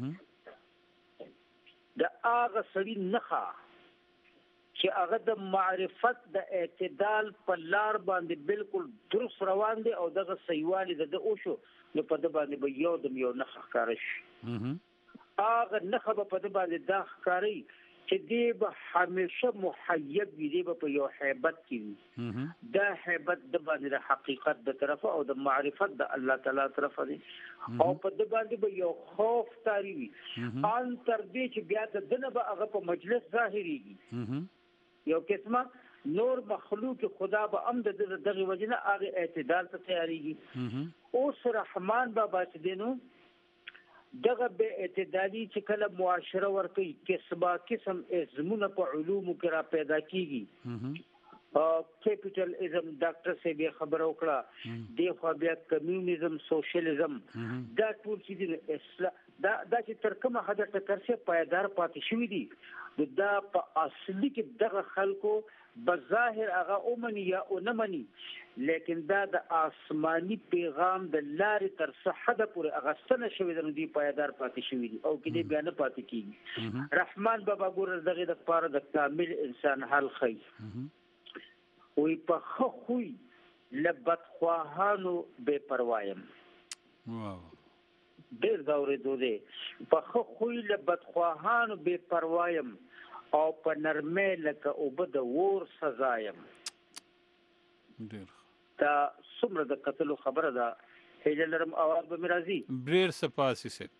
د هغه سړي نخا چې هغه د معرفت د اعتدال په لار باندې بالکل درست روان دي او دغه سیوالي د اوشو نو په د باندې به یو د یو نخ ښکارش هغه نخ په د باندې دا ښکاری چې دی به همیشه محیب وي دی به په یو حیبت کې وي دا حیبت د باندې د حقیقت د طرفه او د معرفت د الله تعالی طرفه دی او په د باندې به یو خوف تاری وي ان تر دې چې بیا د دنه به هغه په مجلس ظاهريږي یو قسمه نور مخلوق خدا به ام د دغه وجنه هغه اعتدال ته تیاریږي اوس رحمان بابا چې دینو دغه به اعتدالي چې کله معاشره ورکي کسبه قسم ازمونه په علومو کې را پیدا کیږي او کیپټل ازم ډاکټر سے به خبر وکړه د خو بیا کمیونیزم سوشلیزم دا ټول چې اسلام دا دا چې تر کومه حد ټکر سي پایدار پاتې شوی دي دا په اصلي کې دغه خلکو بظاهر هغه اومني یا اونمني لیکن دا د آسمانی پیغام د لارې تر صحه پورې اغستنه شوی د دې پایدار پاتې شوی دي او کې دې بیان پاتې کیږي رحمان بابا ګور دغه د پاره د کامل انسان حل خي وي په خو خوې لبد خواهانو بے پروايم واو ډېر دا ورېدو دي په خو خوې لبد خواهانو بے پروايم او په نرمه لکه او بد ور سزایم ډېر دا څومره د قتل خبره ده هیله لرم اواز به مرضی ډېر سپاسي سي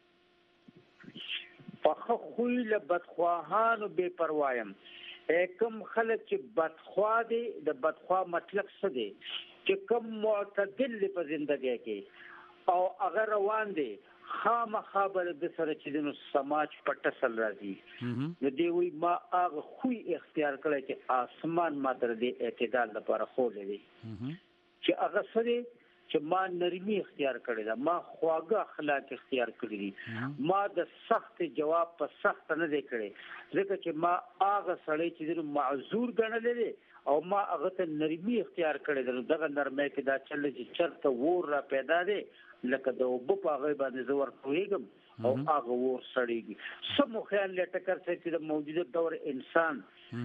په خوې له بدخواهانو بے پروايم کوم خلک چې بدخوا دي د بدخوا مطلب څه دی چې کوم معتدل په ژوندۍ کې او هغه روان دي خامخا بل د سره چې د سماج په ټسل راځي نو دی وی ما هغه خوې اختیار کړی چې آسمان ما تر دې اعتدال لپاره خولې دي چې هغه سره چې ما نرمي اختیار کړی دا ما خواږه اخلاق اختیار کړی دي ما د سخت جواب په سخت نه دی کړی ځکه چې ما هغه سړی چې د معذور ګڼل دي او ما هغه ته نرمي اختیار کړی دی دغه نرمه کې دا چل چې چرته ور را پیدا دی لکه د وب په هغه باندې زور کویګم او هغه ور سړیږي سمو خیال لټ کر چې د موجوده دور انسان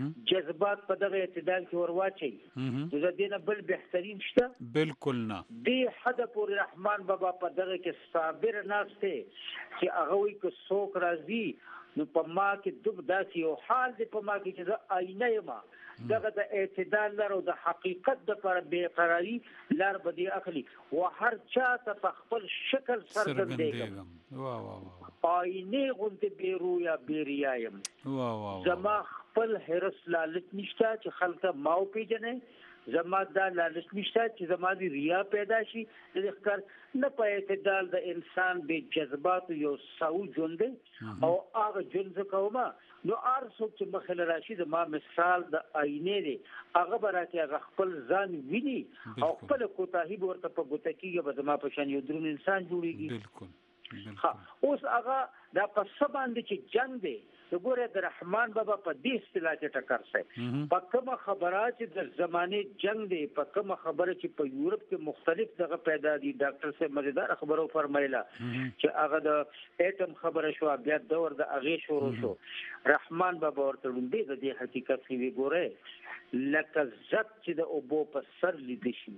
جذبات په دغه اعتدال کې ورواچي د دې نه بل بهترین شته بالکل نه دی حد پور رحمان بابا په دغه کې صابر ناشته چې هغه وي کو څوک راځي نو په ما کې دب داسي او حال دې په ما کې چې آینه یم دغه د اعتدال لرو د حقیقت د پر بے قراری لار بدی اخلي او هر چا ته خپل شکل سرګندېږم واه واه آینه غونډه بیرویا بیریایم واه واه زما خپل هرس لالچ نشته چې خلک ماو پیژنې زما دا لالچ نشته چې زما دی ریا پیدا شي د ښکار نه په اعتدال د انسان به جذبات یو ساو ژوند او هغه ژوند کومه نو ارڅو چې مخله راشي د ما مثال د آینه دی هغه براته هغه خپل ځان ویني او خپل کوتاهی ورته په ګوتکیږي به زما په شان یو درون انسان جوړیږي بالکل ها اوس هغه دا په سباند چې جنگ دی وګوره د رحمان بابا په دې اصطلاح کې ټکر سي په کومه خبره چې د زمانه جنگ دی په کومه خبره چې په یورپ کې مختلف دغه پیدا دي ډاکټر سے مزیدار خبرو فرمایله چې هغه د اټم خبره شو بیا دور د اغه شروع شو رحمان بابا ورته وندي د دې حقیقت کې وګوره لکه زت چې د اوبو په سر لید شي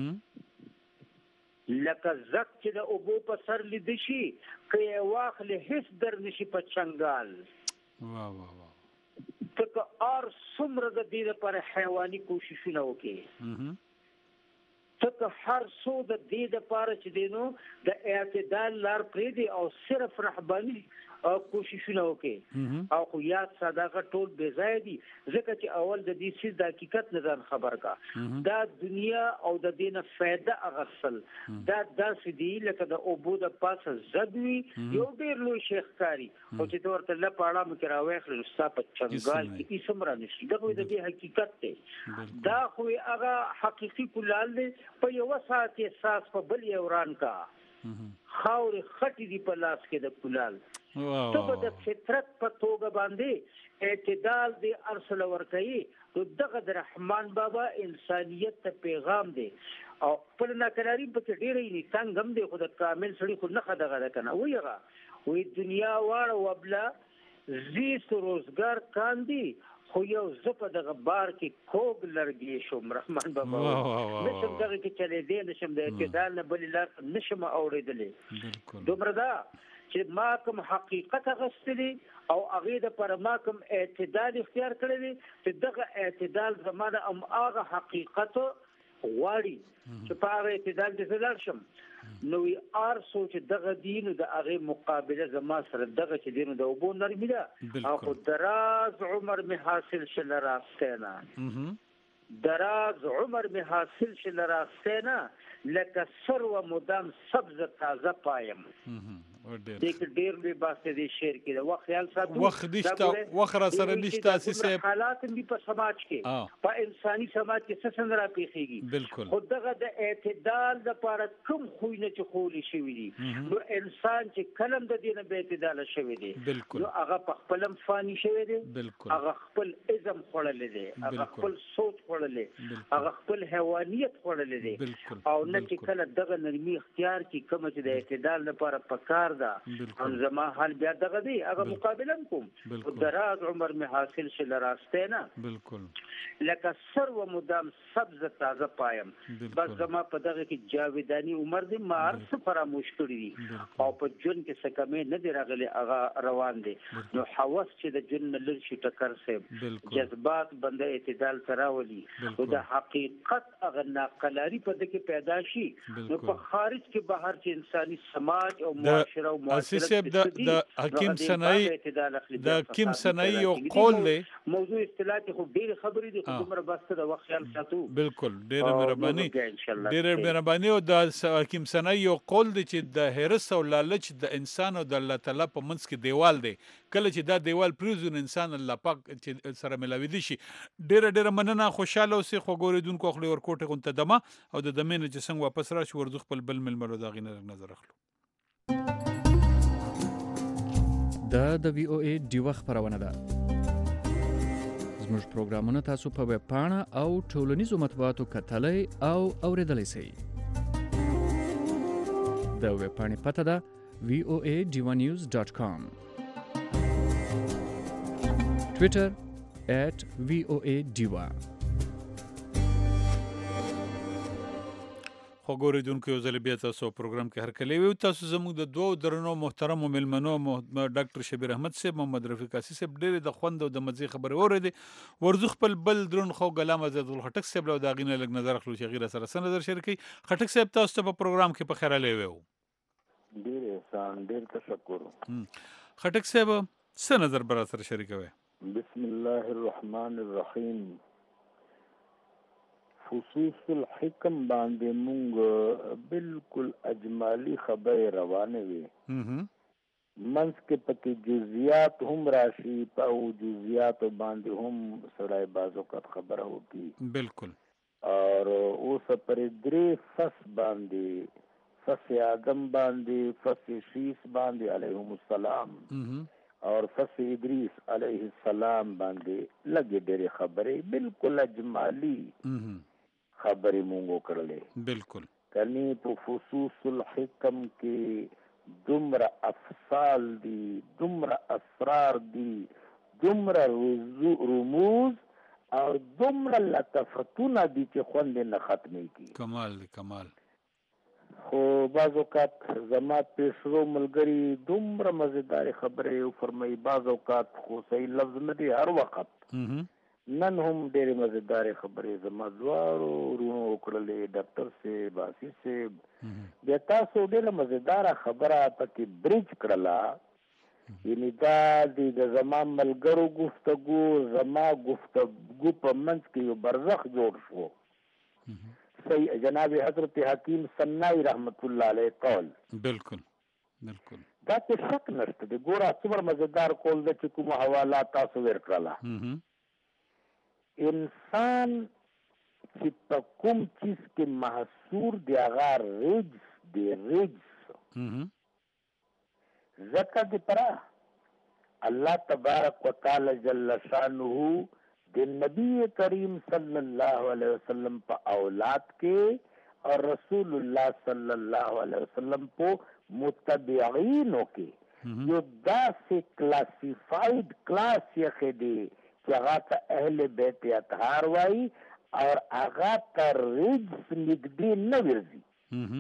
لکه زت چې د اوبو په سر لید شي کې واخل هیڅ در نشي په چنګال واه واه واه ته ار څومره د دې لپاره حیواني کوششونه وکړي ته هر څو د دې لپاره چې دینو د اعتدال لار پرې دی او صرف رهبانی کوششونه وکړي او خو یاد صداقه ټول بے ځای دي ځکه چې اول د دې سیس د حقیقت نظر خبر کا دا دنیا او د دینه فائدہ اغسل دا داسې دی لکه د اوبو د پاسه زدوي یو ډیر لوی شیخ کاری او چې ورته لا پاړه مې راوي خل صاحب چنګال کې اسمره نشي دا د دې حقیقت دی دا خو هغه حقيقي کولال دی په یو ساعت احساس په بل یوران کا خاور خټي دی په لاس کې د کولال ته به د فطرت په توګه باندې اعتدال دی ارسل ورکوي نو دغه د رحمان بابا انسانیت ته پیغام دی او په ناکراری په کې ډېرې نه څنګه هم دی خو د کامل سړي خو نه خدغه ده کنه ویغه وی دنیا واړه وبلا زیست روزګار کاندي خو یو زپه دغه بار کې کوګ لرګي شوم رحمان بابا نشم دغه کې چلے دی نشم د اعتدال نه بل لار نشم اوریدلې دومره دا چې ما کوم حقیقت غستلی او هغه د پر ما کوم اعتدال اختیار کړی چې دغه اعتدال زمانه ام هغه حقیقت غواړي چې په هغه اعتدال د زلال شم نو وی ار سوچ دغه دین د هغه مقابله زما سره دغه چې دین د وبو نرمي ده او دراز عمر می حاصل شل راستینا دراز عمر می حاصل شل راستینا لکه سر و مدام سبز تازه پایم دیک ډیر به باسه دي شعر کې دا وخت خیال ساتو وخت دشته وخت را سره نشته اساسه حالات هم په سماج کې په انساني سماج کې څه څنګه را پیخيږي بالکل خو دغه د اعتدال لپاره کوم خوینه چې خولي شوی دي نو انسان چې کلم د دینه به اعتدال شوی دي نو هغه په خپلم فانی شوی دي هغه خپل اعظم خړل دي هغه خپل صوت خړل دي هغه خپل حیوانیت خړل دي او نه چې کله دغه نرمي اختیار کی کوم چې د اعتدال لپاره پکار هم زما حال بیا دغه دی هغه مقابله کوم دراز عمر می حاصل شل راستینا بالکل لکه سر و مدام سبز تازه پایم بس زما په دغه کې جاویدانی عمر دی مار څه فراموش کړی دي او په جون کې څه کمې نه دی راغلي هغه روان دي نو حواس چې د جن لر شي ټکر سه جذبات بنده اعتدال تراولي او د حقیقت هغه ناقلاری په دغه پیدا شي نو په خارج کې بهر چې انساني سماج او معاشره اساسه د د حکیم سنای د حکیم سنای یو قول دی موضوع اصطلاح خو ډیر خبرې دي خو عمر بس د وخت خیال ساتو بالکل ډیر مهرباني ډیر مهرباني او د حکیم سنای یو قول دی چې د هرس او لالچ د انسان او د الله تعالی په منځ کې دیوال دی کله چې دا دیوال پریزون انسان الله پاک چې سره ملاوي دي شي ډیر ډیر مننه خوشاله اوسې خو ګوریدونکو خپل ورکوټه غونته دمه او د دمنه چې څنګه واپس راشي ورځ خپل بل ملمرو دا غینه نظر اخلو دا د وی او ای ډیوه خبرونه ده زموږ پروګرامونه تاسو په ویب پاڼه او ټولنیزو مطبوعاتو کتلای او اوریدلای شئ د ویب پاڼې پته ده وی او ای ډیوه نیوز ډاټ کام ټویټر at وی او ای ډیوه خو ګوریدونکو یو ځل بیا تاسو پروګرام کې هر کله وي تاسو زموږ د دوه درنو محترمو ملمنو ډاکټر شبیر احمد صاحب محمد رفیق اسیس صاحب ډېر د خوند او د مزي خبره اوریدي ورزو خپل بل درن خو غلام آزاد الخټک صاحب له داغینه لګ نظر خلو چې غیر سره سره نظر شریکي خټک صاحب تاسو ته په پروګرام کې په خیر لوي ډېر احسان ډېر تشکر خټک صاحب څه نظر بر سره شریکوي بسم الله الرحمن الرحیم خصوص الحکم باندې مونږ بالکل اجمالی خبره روانه وي منځ کې پکې جزئیات هم راشي په او جزئیات باندې هم سړی بازو کټ خبره وکي بالکل اور اوس پر درې فص باندې فص آدم باندې فص شیس باندې علیهم السلام اور فص ادریس علیہ السلام باندې لګي ډېرې خبرې بالکل اجمالی خبرې مونږ وکړلې بالکل کني په خصوص الحکم کې دومره افصال دي دومره اسرار دي دومره رموز او دومره لطفتونه دي چې خوند نه ختمي کی کمال دی کمال خو بعض اوقات زما پیشرو ملګري دومره مزیدار خبرې او فرمایي بعض اوقات خو صحیح لفظ نه دی هر وخت نن هم ډېرې مزیدار خبرې زما دواړو ورونو وکړلې ډاکټر صاحب باسي صاحب بیا تاسو ډېره مزیداره خبره پکې بریج کړله یعنې دا د زما ملګرو گفتگو زما گفتگو په منځ کې یو برزخ جوړ شو جناب حضرت حکیم سنائی رحمت الله علیه قول بالکل بالکل دا څه شک نشته دی ګوره څومره مزیدار قول ده چې کوم حوالات تاسو ورکړله انسان چې په کوم چیز کې محصور دی هغه رجس دی رجس ځکه د پره الله تبارک وتعالی جل شانه د نبی کریم صلی الله علیه وسلم په اولاد کې اور رسول الله صلی الله علیه وسلم په متبعینو کې یو داسې کلاسیفاید کلاس یې خدي چې هغه ته اهل بیت اطهار وایي اور هغه ته رجس نږدې نه ورځي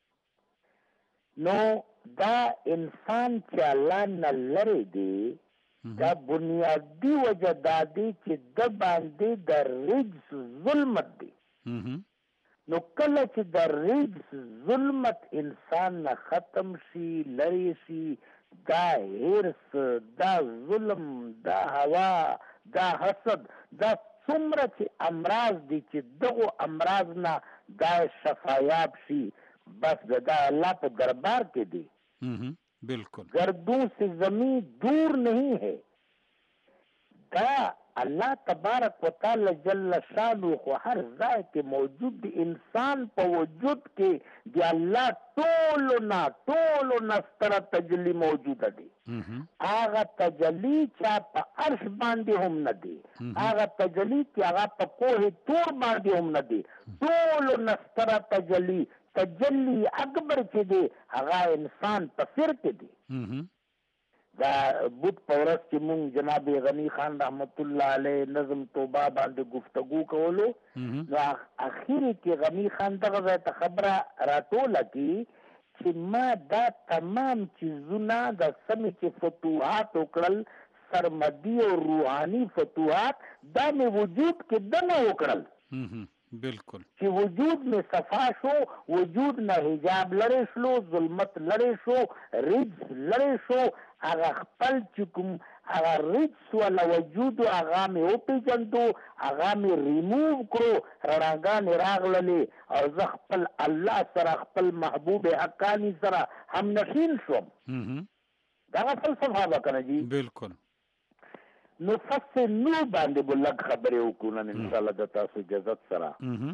نو دا انسان چې الله نه لرې دی دا بنیادی وجه دا دی چې د باندې د رجس ظلمت دی نو کله چې د رجس ظلمت انسان نه ختم شي لري شي دا حرص دا ظلم دا هوا دا حسد دا څومره چې امراض دي چې دغو امراض نه دا شفایاب شي بس دا الله په دربار کې دی بالکل گردوں سے زمین دور نہیں ہے دا اللہ تبارک و تعالی جل شانہ کو ہر ځای کې موجود دی انسان په وجود کې دی الله ټولو نه ټولو نه ستره تجلی موجوده دی هغه تجلی چې په عرش باندې هم نه دی هغه تجلی چې هغه په کوه تور باندې هم نه دی ټولو نه ستره تجلی تجلی اکبر چې دی هغه انسان په سر کې دی دا بوت پورس چې مونږ جناب غنی خان رحمت الله علیه نظم توبه باندې گفتگو کولو نو اخیری کې غنی خان دغه ځای ته خبره راټوله کی چې ما دا تمام چیزونه د سمې چې فتوحات وکړل سرمدی او روحانی فتوحات دا مې وجود کې دنه وکړل بالکل چې وجود میں صفا شو وجود نه حجاب لري شلو ظلمت لري شو رجس لري شو هغه خپل چې کوم هغه رجس ولا وجود هغه مې او پیجندو هغه مې ریموو کړو رڼاګانې راغللې او زه خپل الله سره خپل محبوب حقانی سره هم نشین شوم دغه فلسفه به کنه جی بالکل نو فص نو باندې بلک خبرې وکړو نن ان شاء الله د تاسو اجازه سره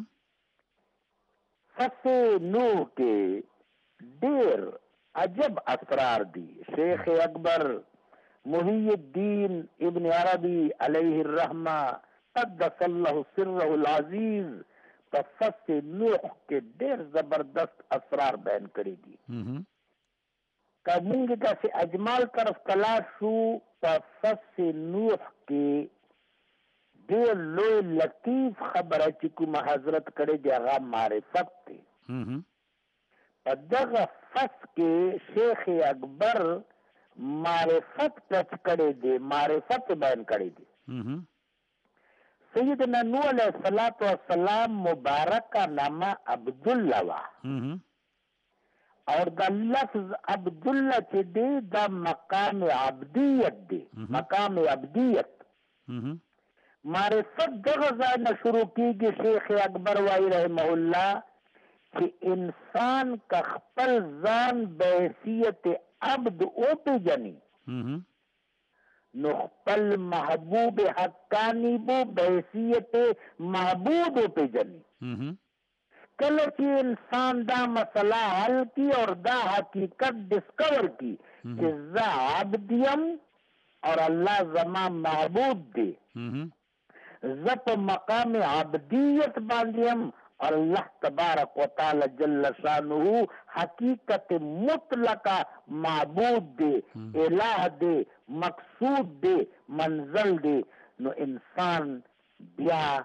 فص نو کې ډېر عجب اسرار دي شیخ اکبر محی الدین ابن عربی علیہ الرحمہ قدس الله سره العزیز په فص نوح کې ډېر زبردست اسرار بیان کړي دي که مونږ داسې اجمال طرف تلاش شو په فص نوح کې ډېر لوی لطیف خبره چې کومه حضرت کړې دی هغه معرفت دی په دغه فص کې شیخ اکبر معرفت ټچ کړی دی معرفت بیان کړی دی سیدنا نوح علیہ الصلوۃ والسلام مبارکه نامه عبدالله وا اور دا لفظ عبدالله چې دی دا مقام عبدیت دی مقام عبدیت معرفت دغه ځای نه شروع کیږي شیخ اکبر وايي رحمه الله چې انسان کا خپل ځان بحیثیت عبد او پیژني نو خپل محبوب حقانی بو بحیثیت معبود او پیژني کله چې انسان دا مسله حل کی اور دا حقیقت ڈسکور کی کہ زا عبدیم اور اللہ زما معبود دی زپ مقام عبدیت باندیم اور اللہ تبارک و تعالی جل شانہ حقیقت مطلقہ معبود دے الہ دے مقصود دے منزل دے نو انسان بیا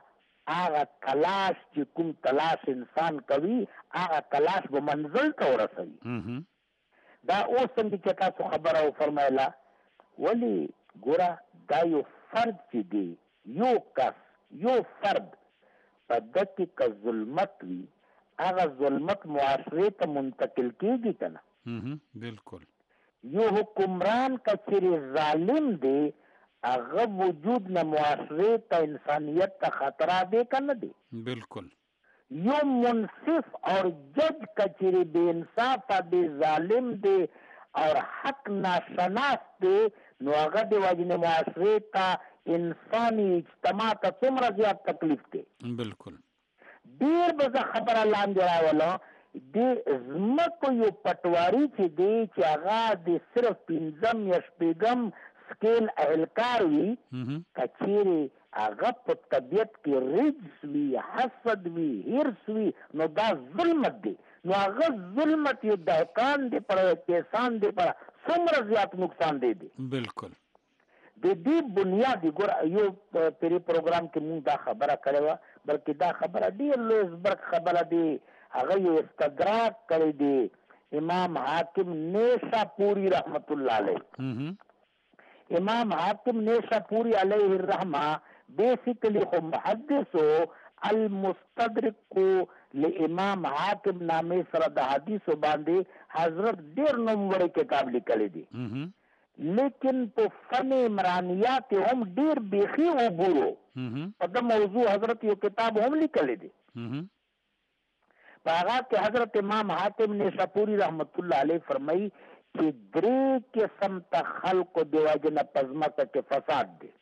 هغه تلاش چې کوم تلاش انسان کوي هغه تلاش به منزل ته ورسوي. دا اوس څنګه چې تاسو خبره وفرمایله ولې ګوره دا یو فرد چې دی یو کس یو فرد په ده کې که ظلمت وي هغه ظلمت معاشرې ته منتقل کېږي که نه. بالکل یو حکمران که چیرې ظالم دی هغه وجود نه معاشرې ته انسانیت ته خطره دی که نه دی. بالکل یو منصف اور جج که چیرې بې انصافه دی ظالم دی اور حق ناشناس دی نو هغه د وجې نه معاشرې ته انساني اجتماع ته څومره زیات تکلیف دی. بالکل ډېر به زه خبره لاندې راولم د ځمکو یو پټواري چې دی چې هغه د صرف پنځم یا شپږم سکیل اهلکار وي که چیرې هغه په طبیعت کې رجس وي حسد وي حرص وي نو دا ظلمت دی. نو هغه ظلمت یو دهقان دی پر کسان دی پر څومره زیات نقصان دی دی. بالکل د دې بنیاد ګور یو پری پروګرام کې مونږ دا خبره کړې وه بلکې دا خبره ډېر لوی زبرک خبره دی. هغه یو استدراک کړی دی امام حاکم نیشاپوری رحمت الله علیه. امام حاکم نیشاپوری علیه الرحمه بیسیکلی خو محدثو المستدرک کو لامام حاکم نامې سره د حدیثو باندې حضرت ډېر نوموړی کتاب لیکلی دی لیکن په فن عمرانیات هم ډېر بیخي وګورو په د موضوع حضرت یو کتاب هم لیکلی دی. په هغه کې حضرت امام حاکم نیشاپوری رحمت الله علیه فرمایي چې درې قسم ته خلقو د وجې نه په ځمکه کې فساد دی.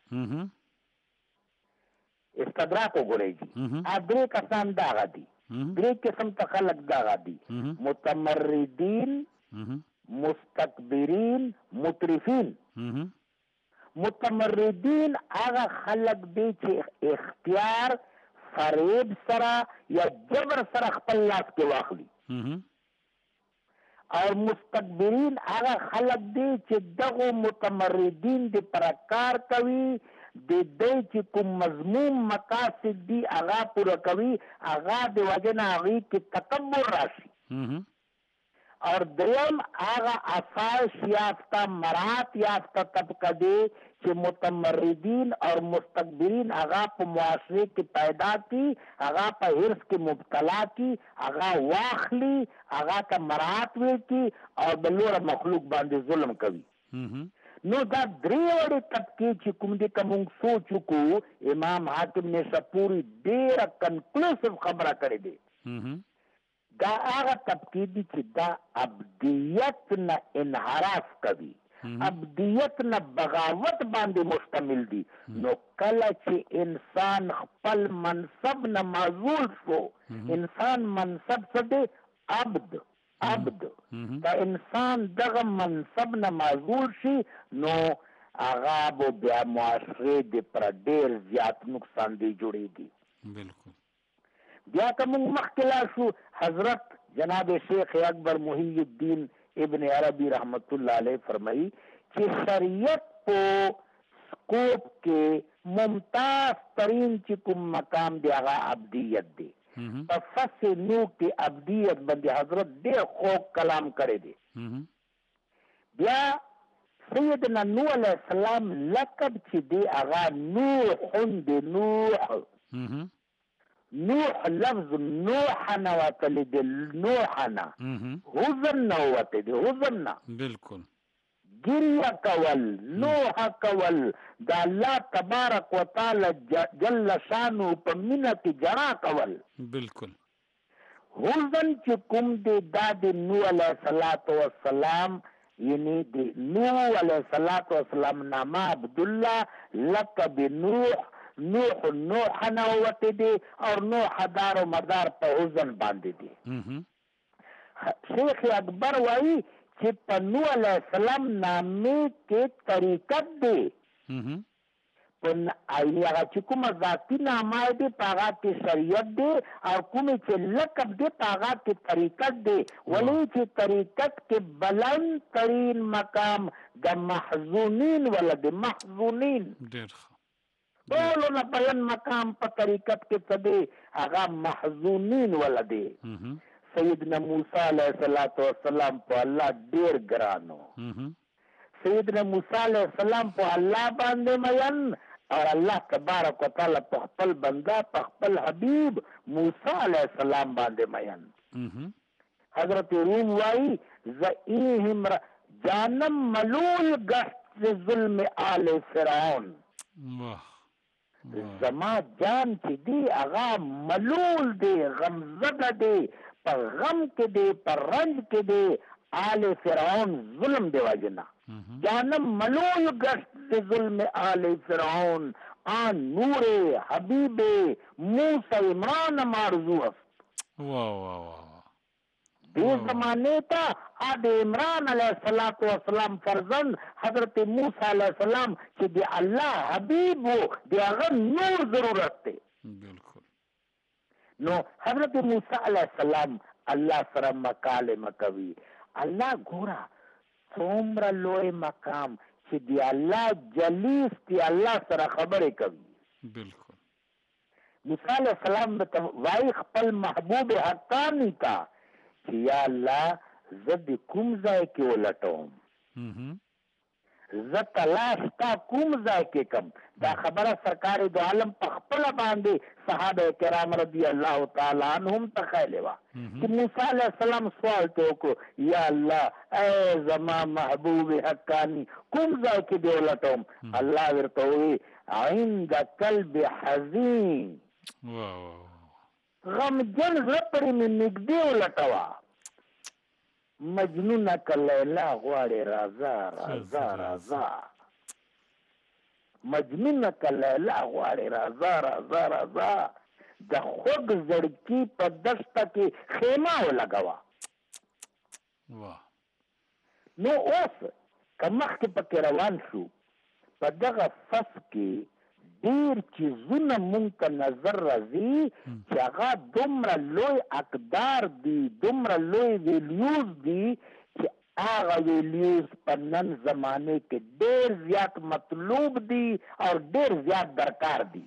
استدراک وګورئ جي درې کسان دغه دي درې قسم ته خلق دغه دي متمردین مستكبرین مترفین. متمردین هغه خلق دی چې اختیار فریب سره یا جبر سره خپل لاس کې واخلي او مستكبرین هغه خلق دی چې دغه متمردین د پرکار کوي د دې چې کوم مضمون مقاصد دي هغه پوره کوي هغه د وجه نه هغې کې تکبر راشي. اور دریم هغه افایش یافته مرات یافته طبقه دی چې متمردین اور مستكبرین هغه په معاشرې کې پیدا کی هغه په حرص کې مبتلا کی هغه واخلي هغه ته مرات وکړي او د نور مخلوق باندې ظلم کوي. نو دا درې وړې طبقې چې کوم دي که موږ سوچ وکړو امام حاکم نیشاپوري ډېره کنکلوسیو خبره کړې دی. دا هغه طبقې دي چې دا ابدیت نه انحراف کوي ابدیت نه بغاوت باندې مشتمل دي. نو کله چې انسان خپل منصب نه معزول شو انسان منصب څه دی عبد عبد دا انسان دغه منصب نه معزول شي نو هغه به بیا معاشرې د پر ډېر زیات نقصان دی جوړېږي. بالکل بیا که موږ مخکې لاړ شو حضرت جناب شیخ اکبر محی الدین ابن عربی رحمت الله علیه فرمایي چې شریعت په سکوپ کې ممتاز ترین چې کوم مقام دی هغه عبدیت دی. په فصل نو کې عبدیت باندې حضرت ډېر خوږ کلام کړی دی. بیا سیدنا نوح علیه السلام لقب چې دی هغه نوح دی. نوح نوح لفظ نوح نه وتلی دی نوح نه حزن نه وتی دی حزن نه بالکل ګریه کول نوح کول د الله تبارک وتعالی جل شانو په مینه کې جړا کول. بالکل حزن چې کوم دی دا د نوح علیه السلام یعنی د نوح علیه السلام نامه عبدالله لقب نوح نوح نوح نه وتی دی او نوح دار و مدار په حزن باندې دی. شیخ اکبر وایي چې په نوح علیه السلام نامې کې طریقت دی په هغه چې کومه ذاتي نامه دی په هغه کې شریعت دی او کومې چې لقب دی په هغه کې طریقت دی. ولې چې طریقت کې بلند ترین مقام د محزونین ولا د محزونین ټول نه بیان مقام په طریقت کې څه دی هغه محزونین ولدي سیدنا موسی علیه السلام په الله ډیر ګرانو سیدنا موسی علیه السلام په الله باندې مین اور الله تبارک وتعالی په خپل بنده په خپل حبیب موسی علیه السلام باندې مین حضرت روم وايي زئیهم جانم ملول گشت ظلم آل فرعون زما جان چې دی هغه ملول دی غمزده دی پر غم کې دی پر رنج کې دی آل فرعون ظلم دی وجنا جانم ملول گشت ظلم آل فرعون آن نور حبیب موسی عمران مارزو است واہ واہ واہ دې زمانه ته آد عمران علیه السلام فرزند حضرت موسی علیه السلام چې دی الله حبیب وو دی هغه نور ضرورت دی بالکل نو حضرت موسی علیه السلام الله سره مکالمه کوي الله ګورا څومره لوی مقام چې دی الله جلیس دی الله سره خبرې کوي بالکل موسی علیه السلام ته وایي خپل محبوب حقانی تا یا الله زه د کوم ځای کې ولټوم زه تلاش تا کوم ځای کې کم دا خبره سرکار دو عالم په خپله باندې صحابه کرام رضی الله تعالی عنهم ته خیلې وه چې موسی علیه السلام سوال ته وکړو یا الله ای زما محبوب حقانی کوم ځای کې دې ولټوم الله ورته ووایي عند قلب حزین غمجن زړه پرې مې نږدې ولټوه مجنونه که لیلا غواړې راځه راځه راځه مجنونه که لیلا غواړې راځه راځه راځه د خوږ زړګي په دشته کې خیمه ولګوه نو اوس که مخکې پکې روان شو په دغه فص کې ډیر چیزونه مونږ ته نظر راځي چې هغه دومره لوی اقدار دي دومره لوی ویلیوز دي چې هغه ویلیوز په نن زمانه کې ډیر زیات مطلوب دي او ډیر زیات درکار دي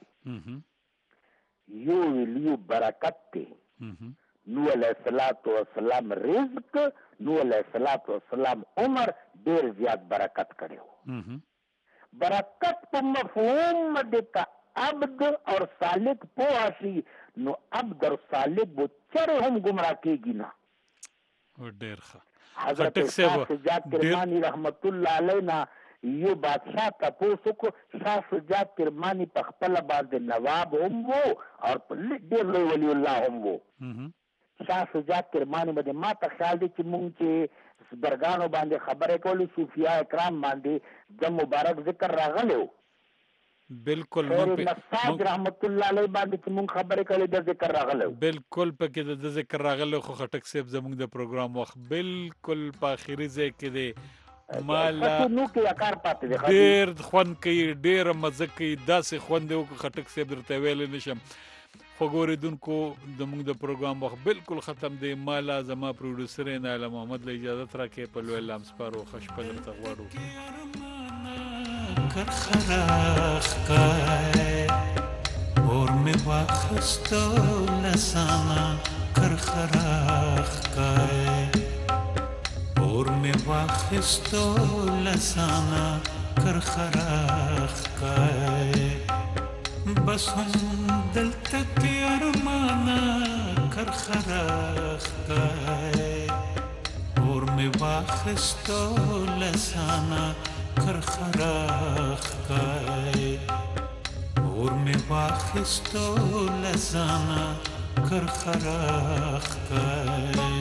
یو ویلیو برکت دی نو علیه السلام رزق نو علیه السلام عمر ډیر زیات برکت کړو برکت په مفهوم د عبد اور سالک پوه شي نو عبد اور سالک به چرې هم ګمراه کېږي نه ډېر ښه حضرت شاه شجاعت کرماني رحمت الله علینا یو بادشاہ تپوس وکړو شاه شجاعت کرماني په خپله باندې نواب هم وو او ډېر لوی ولی الله هم وو شاه شجاعت کرماني باندې ما ته خیال دی چې مونږ چې درګانو باندې خبرې کولې صوفیا کرام باندې د مبارک ذکر راغلی و بالکل مساج رحمت الله علیه باندې چې مونږ خبرې کولې د ذکر راغلی و بالکل پکې د ذکر راغلی خو خټک صاحب زموږ د پروګرام وخت بالکل په آخري ځای کې دی مالا ډېر خوند کوي ډېره مزه کوي داسې خوند دی وکړو خټک صاحب درته ویلی نشم خو ګورېدونکو زموږ د پروګرام وخت بالکل ختم دی مالا زما پروډوسر نایله محمد له اجازت راکړئ په لوی لام سپارو ښه شپه درته غواړو اور مې واخیستو لسانه کرخراخ کای اور مې واخیستو لسانه کرخراخ کای بس هم دلته کې ارمانه کرخراخ کای اور مې واخیستو لسانه کرخراخ کای اور مې واخیستو لسانه کرخراخ کای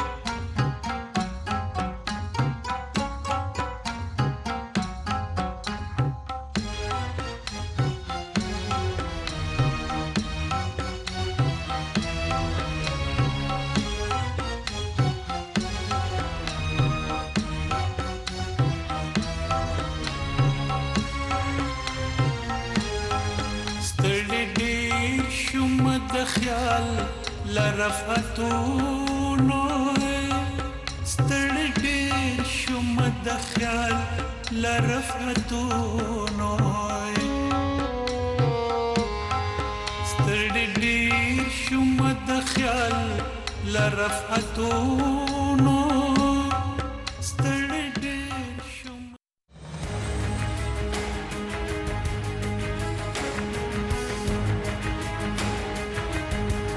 خیال لرفتونو ستړي ډېر شوم د خیال لرفتونو لرفعته